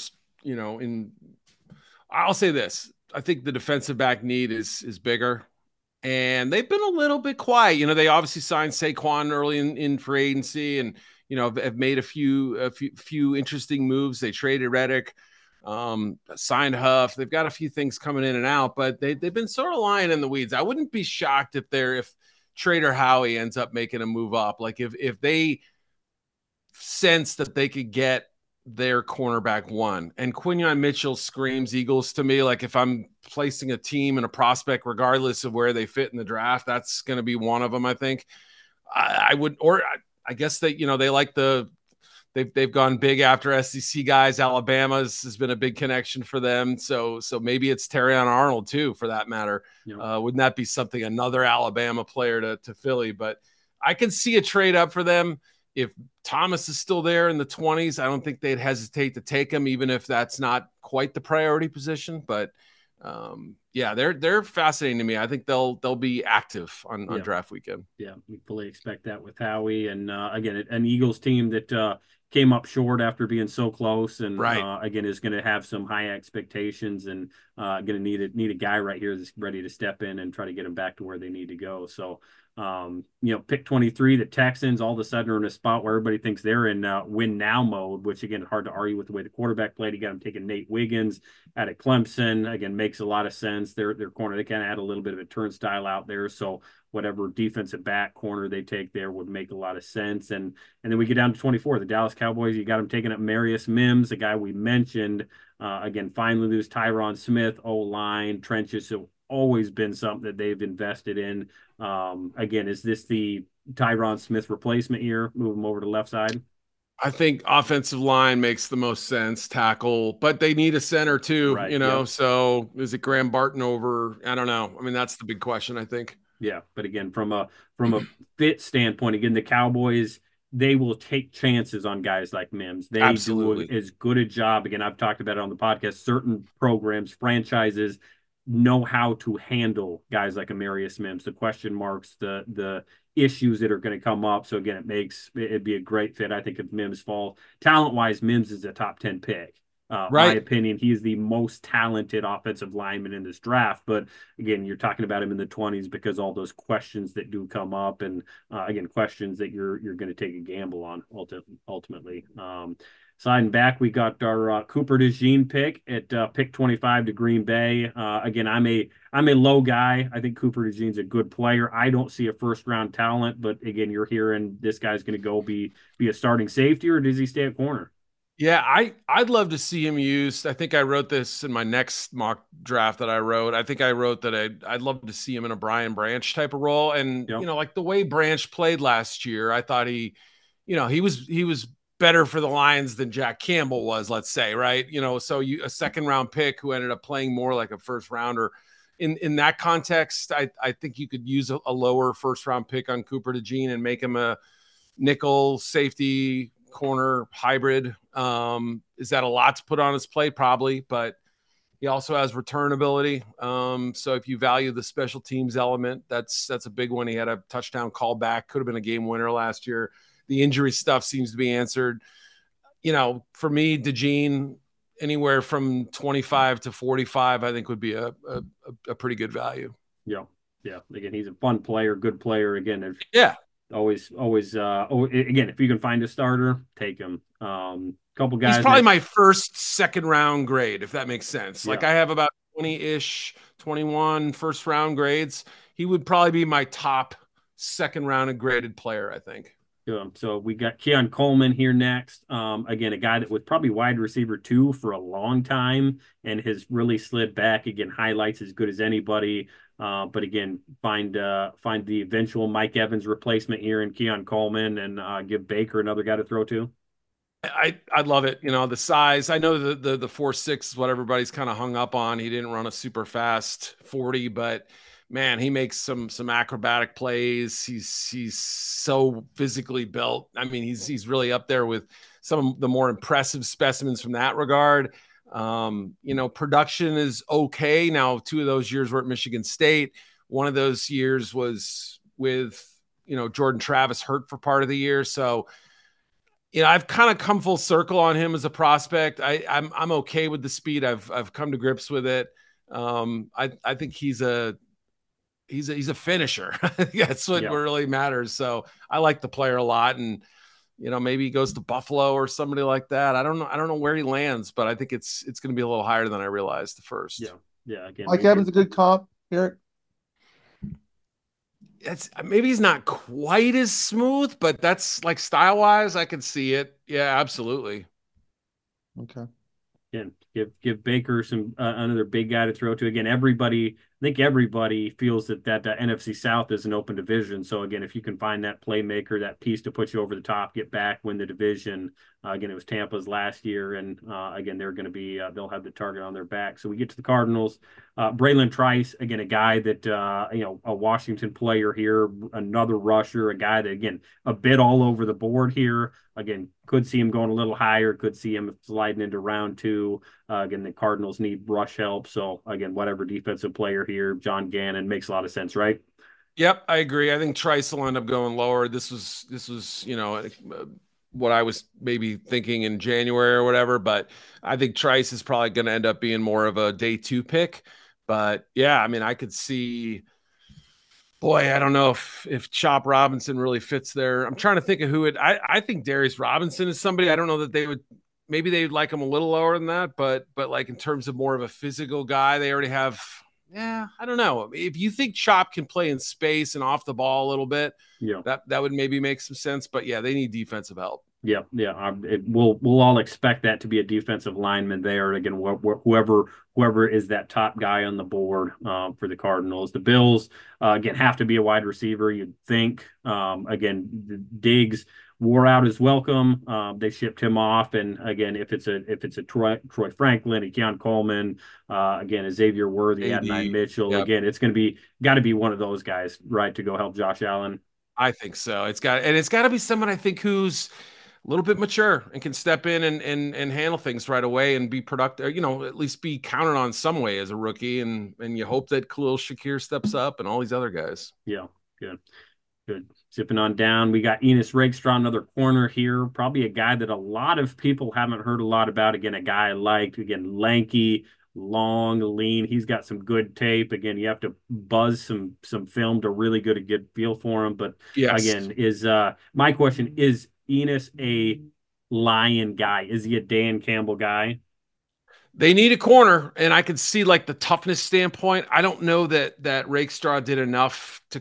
I'll say this. I think the defensive back need is bigger, and they've been a little bit quiet. They obviously signed Saquon early in free agency, and have made a few interesting moves. They traded Reddick, signed Huff. They've got a few things coming in and out, but they've been sort of lying in the weeds. I wouldn't be shocked if Trader Howie ends up making a move up. Like if they sense that they could get their cornerback 1, and Quinyon Mitchell screams Eagles to me. Like if I'm placing a team and a prospect, regardless of where they fit in the draft, that's going to be one of them. I think I guess that, they like they've gone big after SEC guys. Alabama's has been a big connection for them. So maybe it's Terrion Arnold too, for that matter. Wouldn't that be something, another Alabama player to Philly? But I can see a trade up for them. If Thomas is still there in the 20s, I don't think they'd hesitate to take him, even if that's not quite the priority position. But yeah, they're fascinating to me. I think they'll be active on draft weekend. Yeah, we fully expect that with Howie. And again, an Eagles team that came up short after being so close, and again is going to have some high expectations, and going to need a guy right here that's ready to step in and try to get them back to where they need to go. So pick 23, the Texans all of a sudden are in a spot where everybody thinks they're in win now mode, which again, hard to argue with the way the quarterback played. You got them taking Nate Wiggins out of Clemson. Again, makes a lot of sense. Their corner, they kind of had a little bit of a turnstile out there. So whatever defensive back corner they take there would make a lot of sense. And then we get down to 24, the Dallas Cowboys. You got them taking up Marius Mims, the guy we mentioned. Again, finally lose Tyron Smith, O-line, trenches. So always been something that they've invested in. Again, is this the Tyron Smith replacement year? Move him over to the left side? I think offensive line makes the most sense, tackle, but they need a center too, right, so is it Graham Barton over? I don't know. I mean, that's the big question, I think. Yeah, but again, from a fit standpoint, again, the Cowboys, they will take chances on guys like Mims. They do as good a job. Again, I've talked about it on the podcast. Certain programs, franchises know how to handle guys like Amarius Mims, the question marks, the issues that are going to come up. So again, it'd be a great fit. I think if Mims falls talent-wise, Mims is a top 10 pick. Right. My opinion, he is the most talented offensive lineman in this draft. But again, you're talking about him in the 20s because all those questions that do come up, and again, questions that you're going to take a gamble on ultimately. Sliding back, we got our Cooper DeJean pick at pick 25 to Green Bay. Again, I'm a low guy. I think Cooper DeJean's a good player. I don't see a first round talent, but again, you're hearing this guy's going to go be a starting safety, or does he stay at corner? Yeah, I'd love to see him used. I think I wrote this in my next mock draft that I wrote. I think I wrote that I'd love to see him in a Brian Branch type of role. And, like the way Branch played last year, I thought he was better for the Lions than Jack Campbell was, let's say, right? So a second round pick who ended up playing more like a first rounder. In that context, I think you could use a lower first round pick on Cooper DeJean and make him a nickel safety corner hybrid. Is that a lot to put on his plate? Probably, but he also has return ability. So if you value the special teams element, that's a big one. He had a touchdown callback, could have been a game winner last year. The injury stuff seems to be answered. For me, DeJean, anywhere from 25 to 45, I think would be a pretty good value. Yeah. Again, he's a fun player, good player. Again, always again, if you can find a starter, take him. Couple guys. He's probably my first second round grade, if that makes sense. Like I have about 20-ish, 21 first round grades. He would probably be my top second round graded player, I think. So we got Keon Coleman here next. Again, a guy that was probably wide receiver 2 for a long time and has really slid back. Again, highlights as good as anybody. But again, find the eventual Mike Evans replacement here in Keon Coleman, and give Baker another guy to throw to. I love it. The size. I know the 4.6 is what everybody's kind of hung up on. He didn't run a super fast 40, but man, he makes some acrobatic plays. He's so physically built. I mean, he's really up there with some of the more impressive specimens from that regard. Production is okay. Now, 2 of those years were at Michigan State. One of those years was with, Jordan Travis hurt for part of the year. So, I've kind of come full circle on him as a prospect. I'm okay with the speed. I've come to grips with it. I think he's a finisher. That's what really matters. So I like the player a lot, and maybe he goes to Buffalo or somebody like that. I don't know where he lands, but I think it's going to be a little higher than I realized at first. Yeah. Again, Mike Evans a good comp, Eric. Maybe he's not quite as smooth, but that's like style wise, I can see it. Yeah, absolutely. Okay. Again, Give Baker some another big guy to throw to. Again, I think everybody feels that NFC South is an open division. So again, if you can find that playmaker, that piece to put you over the top, get back, win the division. Again, it was Tampa's last year, and again, they're going to be they'll have the target on their back. So we get to the Cardinals. Braylen Trice, again, a guy that a Washington player here, another rusher, a guy that again a bit all over the board here. Again, could see him going a little higher, could see him sliding into round 2. Again, the Cardinals need rush help. So, again, whatever defensive player here, John Gannon makes a lot of sense, right? Yep, I agree. I think Trice will end up going lower. This was what I was maybe thinking in January or whatever, but I think Trice is probably going to end up being more of a day 2 pick. But yeah, I mean, I could see. Boy, I don't know if Chop Robinson really fits there. I'm trying to think of who it. I think Darius Robinson is somebody. I don't know that they would. Maybe they'd like him a little lower than that, but like in terms of more of a physical guy, they already have. Yeah, I don't know. If you think Chop can play in space and off the ball a little bit, yeah, that would maybe make some sense. But yeah, they need defensive help. Yeah. We'll all expect that to be a defensive lineman there. Again, whoever is that top guy on the board for the Cardinals. The Bills again have to be a wide receiver. You'd think. Again, Diggs wore out his welcome. They shipped him off, and again, if it's a Troy Franklin, a Keon Coleman, again, a Xavier Worthy, Adonai Mitchell, yep. Again, it's got to be one of those guys, right, to go help Josh Allen. I think so. It's got to be someone I think who's a little bit mature and can step in and handle things right away and be productive, at least be counted on some way as a rookie. And you hope that Khalil Shakir steps up and all these other guys. Yeah, good. Zipping on down, we got Enos Rakestraw, another corner here. Probably a guy that a lot of people haven't heard a lot about. Again, a guy I liked. Again, lanky, long, lean. He's got some good tape. Again, you have to buzz some film to really get a good feel for him. But yes. Again, my question is Enos a Lion guy? Is he a Dan Campbell guy? They need a corner, and I can see like the toughness standpoint. I don't know that Rakestraw did enough to.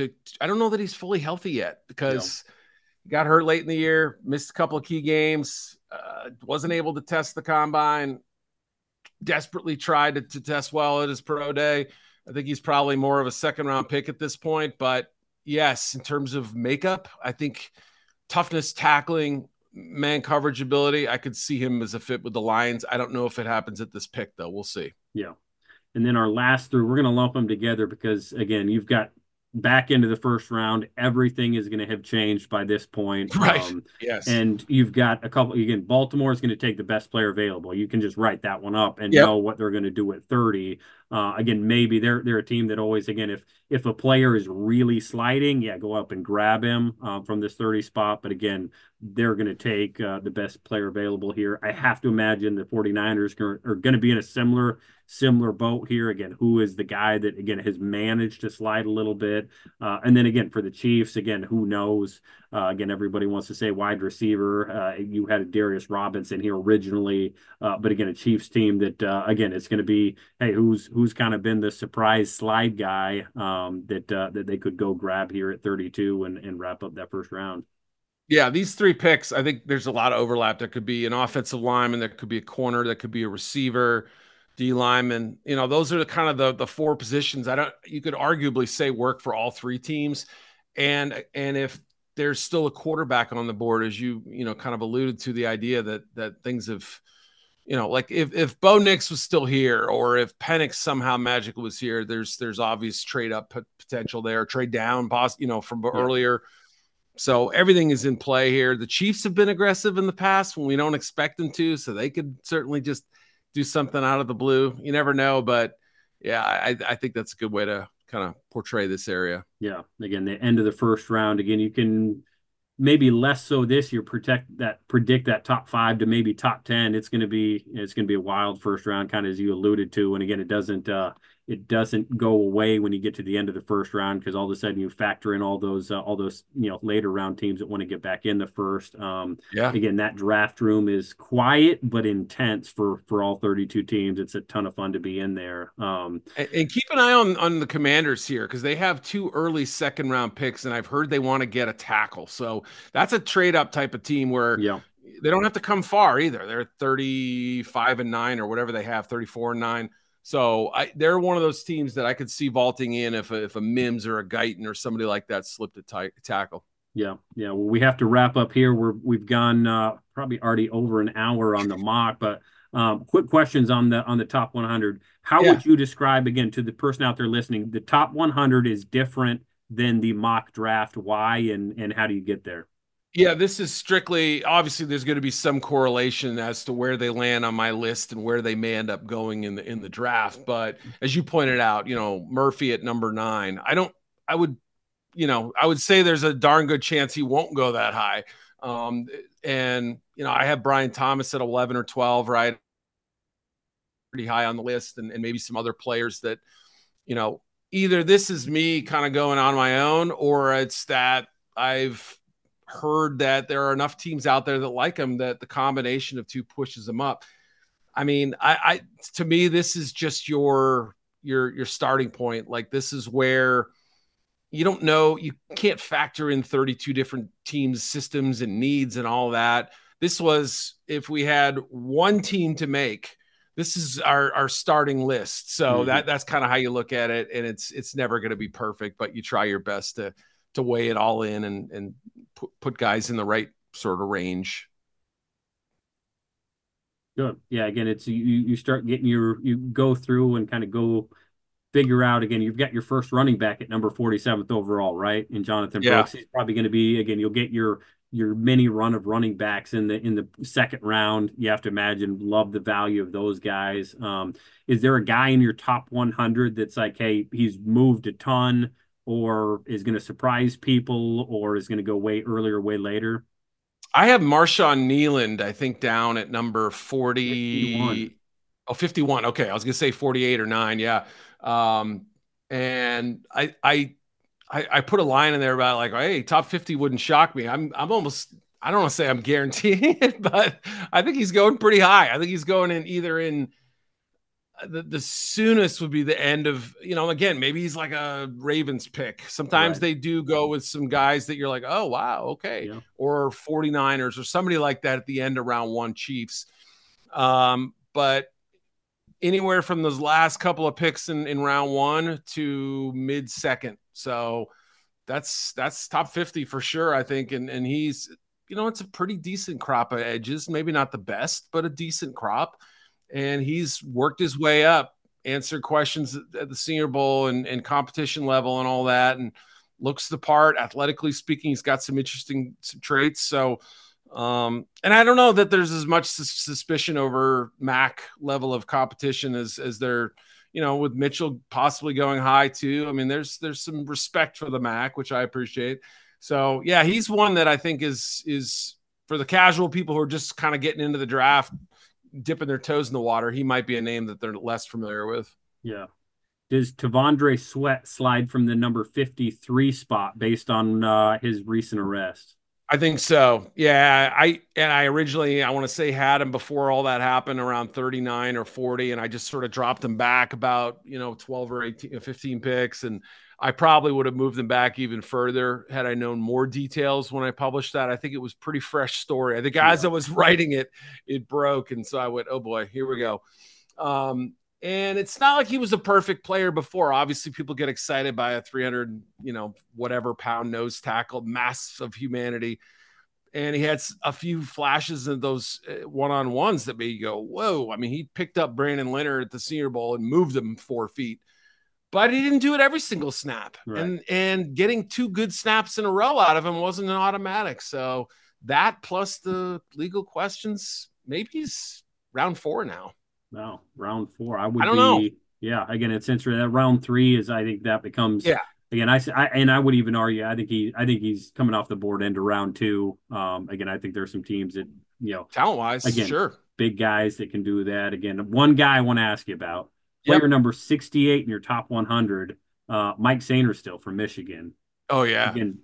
I don't know that he's fully healthy yet because he got hurt late in the year, missed a couple of key games, wasn't able to test the combine. Desperately tried to test well at his pro day. I think he's probably more of a second-round pick at this point. But yes, in terms of makeup, I think toughness, tackling, man coverage ability, I could see him as a fit with the Lions. I don't know if it happens at this pick, though. We'll see. Yeah. And then our last 3, we're going to lump them together because, again, you've got back into the first round, everything is going to have changed by this point. Right. Yes. And you've got a couple, again, Baltimore is going to take the best player available. You can just write that one up and know what they're going to do at 30. Again, maybe they're a team that always, again, if a player is really sliding, go up and grab him from this 30 spot. But again, they're going to take the best player available here. I have to imagine the 49ers are going to be in a similar boat here. Again, who is the guy that, again, has managed to slide a little bit? And then, again, for the Chiefs, again, who knows? Again, everybody wants to say wide receiver. You had a Darius Robinson here originally, but again, a Chiefs team that, again, it's going to be, hey, who's kind of been the surprise slide guy that they could go grab here at 32 and wrap up that first round. Yeah, these 3 picks, I think there's a lot of overlap. There could be an offensive lineman, there could be a corner, there could be a receiver, D lineman. Those are the kind of the 4 positions. You could arguably say work for all 3 teams. And if there's still a quarterback on the board, as you kind of alluded to, the idea that things have, like if Bo Nix was still here, or if Penix somehow magically was here, there's obvious trade up potential there, trade down, from earlier. So everything is in play here. The Chiefs have been aggressive in the past when we don't expect them to, so they could certainly just do something out of the blue. You never know, but yeah, I think that's a good way to kind of portray this area. Yeah. Again, the end of the first round. Again, you can maybe less so this year predict that top 5 to maybe top 10. It's going to be a wild first round, kind of as you alluded to. And again, it doesn't go away when you get to the end of the first round, because all of a sudden you factor in all those later round teams that want to get back in the first. Again, that draft room is quiet but intense for all 32 teams. It's a ton of fun to be in there. And keep an eye on the Commanders here, because they have 2 early second round picks, and I've heard they want to get a tackle. So that's a trade up type of team where They don't have to come far either. They're 35-9 or whatever they have, 34-9. So they're one of those teams that I could see vaulting in if a Mims or a Guyton or somebody like that slipped a tackle. Yeah, yeah. Well, we have to wrap up here. We've gone probably already over an hour on the mock, but quick questions on the top 100. How would you describe, again, to the person out there listening, the top 100 is different than the mock draft? Why and how do you get there? Yeah, this is strictly, obviously there's going to be some correlation as to where they land on my list and where they may end up going in the draft. But as you pointed out, Murphy at number 9, I would say there's a darn good chance he won't go that high. And I have Brian Thomas at 11 or 12, right? Pretty high on the list, and maybe some other players that, either this is me kind of going on my own, or it's that I've heard that there are enough teams out there that like him that the combination of two pushes him up. I mean, to me, this is just your starting point. Like, this is where you don't know, you can't factor in 32 different teams, systems, and needs and all that. This was, if we had one team to make, this is our starting list. So that's kind of how you look at it. And it's never going to be perfect, but you try your best to weigh it all in and put guys in the right sort of range. Good. Yeah. Again, it's you start getting you go through and kind of go figure out, again, you've got your first running back at number 47th overall, right? And Jonathan Brooks, he's probably going to be, again, you'll get your mini run of running backs in the second round. You have to imagine, love the value of those guys. Is there a guy in your top 100 that's like, hey, he's moved a ton, or is going to surprise people, or is going to go way earlier, way later? I have Marshawn Kneeland, I think, down at number 40. 51. Oh, 51. Okay. I was going to say 48 or 9. Yeah. And I put a line in there about like, hey, top 50 wouldn't shock me. I'm almost, I don't want to say I'm guaranteeing it, but I think he's going pretty high. I think he's going in either in the soonest would be the end of, again, maybe he's like a Ravens pick. Sometimes they do go with some guys that you're like, oh, wow. Okay. Yeah. Or 49ers or somebody like that at the end of round 1, Chiefs. But anywhere from those last couple of picks in round 1 to mid second. So that's top 50 for sure, I think. And he's, it's a pretty decent crop of edges, maybe not the best, but a decent crop. And he's worked his way up, answered questions at the Senior Bowl and competition level and all that, and looks the part. Athletically speaking, he's got some interesting traits. So, and I don't know that there's as much suspicion over Mac level of competition as there, with Mitchell possibly going high too. I mean, there's some respect for the Mac, which I appreciate. So yeah, he's one that I think is for the casual people who are just kind of getting into the draft, dipping their toes in the water. He might be a name that they're less familiar with. Yeah. Does T'Vondre Sweat slide from the number 53 spot based on his recent arrest? I think so. Yeah. I originally, I want to say, had him before all that happened around 39 or 40. And I just sort of dropped him back about, 12 or 18, 15 picks. And I probably would have moved them back even further had I known more details when I published that. I think it was pretty fresh story. I think as I was writing it, it broke. And so I went, oh boy, here we go. And it's not like he was a perfect player before. Obviously, people get excited by a 300, whatever pound nose tackle, mass of humanity. And he had a few flashes of those one-on-ones that made you go, whoa. I mean, he picked up Brandon Leonard at the Senior Bowl and moved him 4 feet. But he didn't do it every single snap. Right. And getting 2 good snaps in a row out of him wasn't an automatic. So that plus the legal questions, maybe he's round 4 now. No, round 4. I don't know. Yeah, again, it's interesting. That round 3 is, I think that becomes. Yeah. Again, I would even argue. I think he's coming off the board into round 2. Again, I think there's some teams that talent wise, again, sure, big guys that can do that. Again, one guy I want to ask you about. Player number 68 in your top 100, Mike Sainristil from Michigan. Oh, yeah. Again,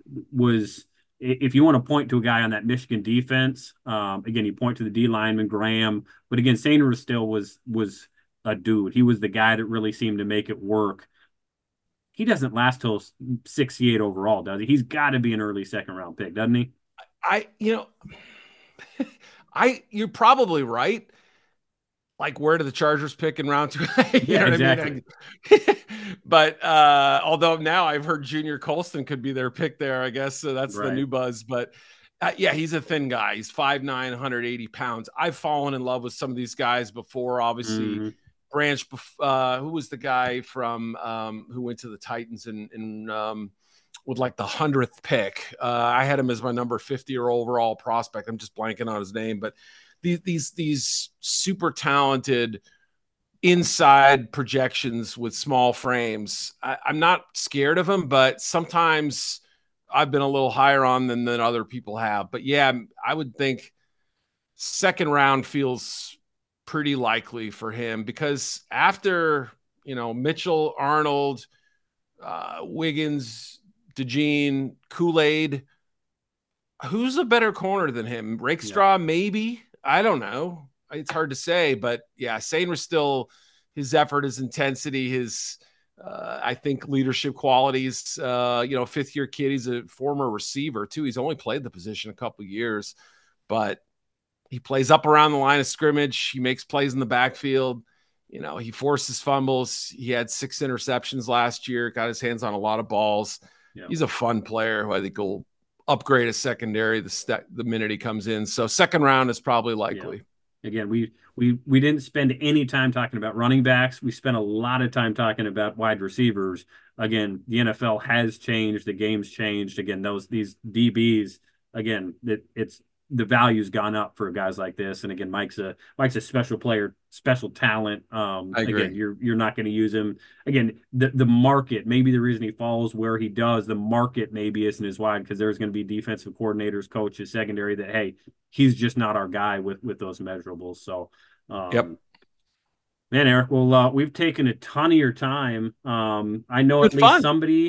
if you want to point to a guy on that Michigan defense, again, you point to the D lineman, Graham. But again, Sainristil was a dude. He was the guy that really seemed to make it work. He doesn't last till 68 overall, does he? He's got to be an early second-round pick, doesn't he? You're probably right. Like, where do the Chargers pick in round 2? You Yeah, know what exactly. I mean? But although now I've heard Junior Colston could be their pick there, I guess. So that's the Right. new buzz. But yeah, he's a thin guy. He's 5'9", 180 pounds. I've fallen in love with some of these guys before. Obviously, Hmm. Branch, who was the guy from who went to the Titans and with like the 100th pick. I had him as my number 50 or overall prospect. I'm just blanking on his name, but these super talented inside projections with small frames. I'm not scared of them, but sometimes I've been a little higher on them than other people have. But yeah, I would think second round feels pretty likely for him because after, Mitchell, Arnold, Wiggins, DeJean, Kool-Aid, who's a better corner than him? Rakestraw, maybe. I don't know. It's hard to say, but yeah, Sainris still, his effort, his intensity, his I think leadership qualities. Fifth year kid. He's a former receiver too. He's only played the position a couple years, but he plays up around the line of scrimmage. He makes plays in the backfield. He forces fumbles. He had 6 interceptions last year. Got his hands on a lot of balls. Yeah. He's a fun player who I think will upgrade a secondary the minute he comes in. So second round is probably likely. Yeah. Again, we didn't spend any time talking about running backs. We spent a lot of time talking about wide receivers. Again, the NFL has changed. The game's changed. Again, these DBs. Again, it's the value's gone up for guys like this. And again, Mike's a special player, special talent. I agree. Again, you're not going to use him. Again, the market, maybe the reason he falls where he does, the market maybe isn't as wide because there's going to be defensive coordinators, coaches, secondary that, hey, he's just not our guy with those measurables. So, Yep. Man, Eric, well, we've taken a ton of your time. I know at It's least fun.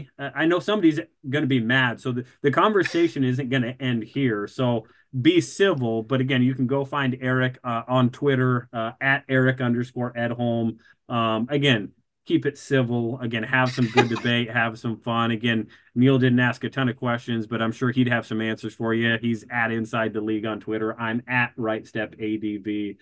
I know somebody's going to be mad. So the conversation isn't going to end here. So be civil. But again, you can go find Eric on Twitter at Eric_Edholm. Again, keep it civil. Again, have some good debate, have some fun. Again, Neil didn't ask a ton of questions, but I'm sure he'd have some answers for you. He's at Inside the League on Twitter. I'm at RightStepADV.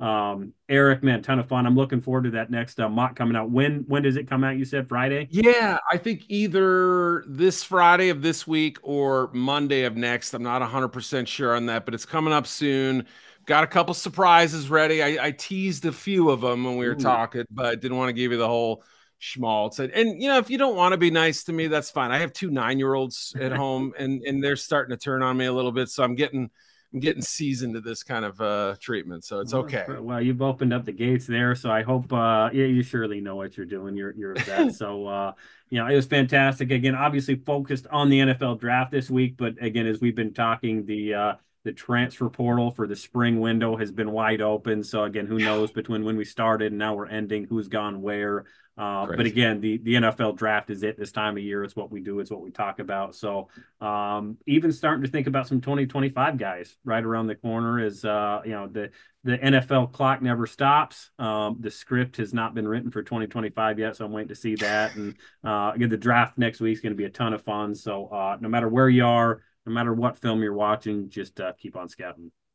Eric, man, ton of fun. I'm looking forward to that next mock coming out. When does it come out? You said Friday? Yeah, I think either this Friday of this week or Monday of next. I'm not 100% sure on that, but it's coming up soon. Got a couple surprises ready. I teased a few of them when we were talking, but didn't want to give you the whole schmaltz. And if you don't want to be nice to me, that's fine. I have 2 9-year-olds at home, and they're starting to turn on me a little bit, so I'm getting seasoned to this kind of treatment, so it's okay. Well, you've opened up the gates there, so I hope you surely know what you're doing. You're a vet, so it was fantastic. Again, obviously focused on the NFL draft this week, but again, as we've been talking, the transfer portal for the spring window has been wide open. So again, who knows between when we started and now we're ending, who's gone where. But again, the NFL draft is it this time of year. It's what we do. It's what we talk about. So even starting to think about some 2025 guys right around the corner is, the NFL clock never stops. The script has not been written for 2025 yet, so I'm waiting to see that. And again, the draft next week is going to be a ton of fun. So no matter where you are, no matter what film you're watching, just keep on scouting.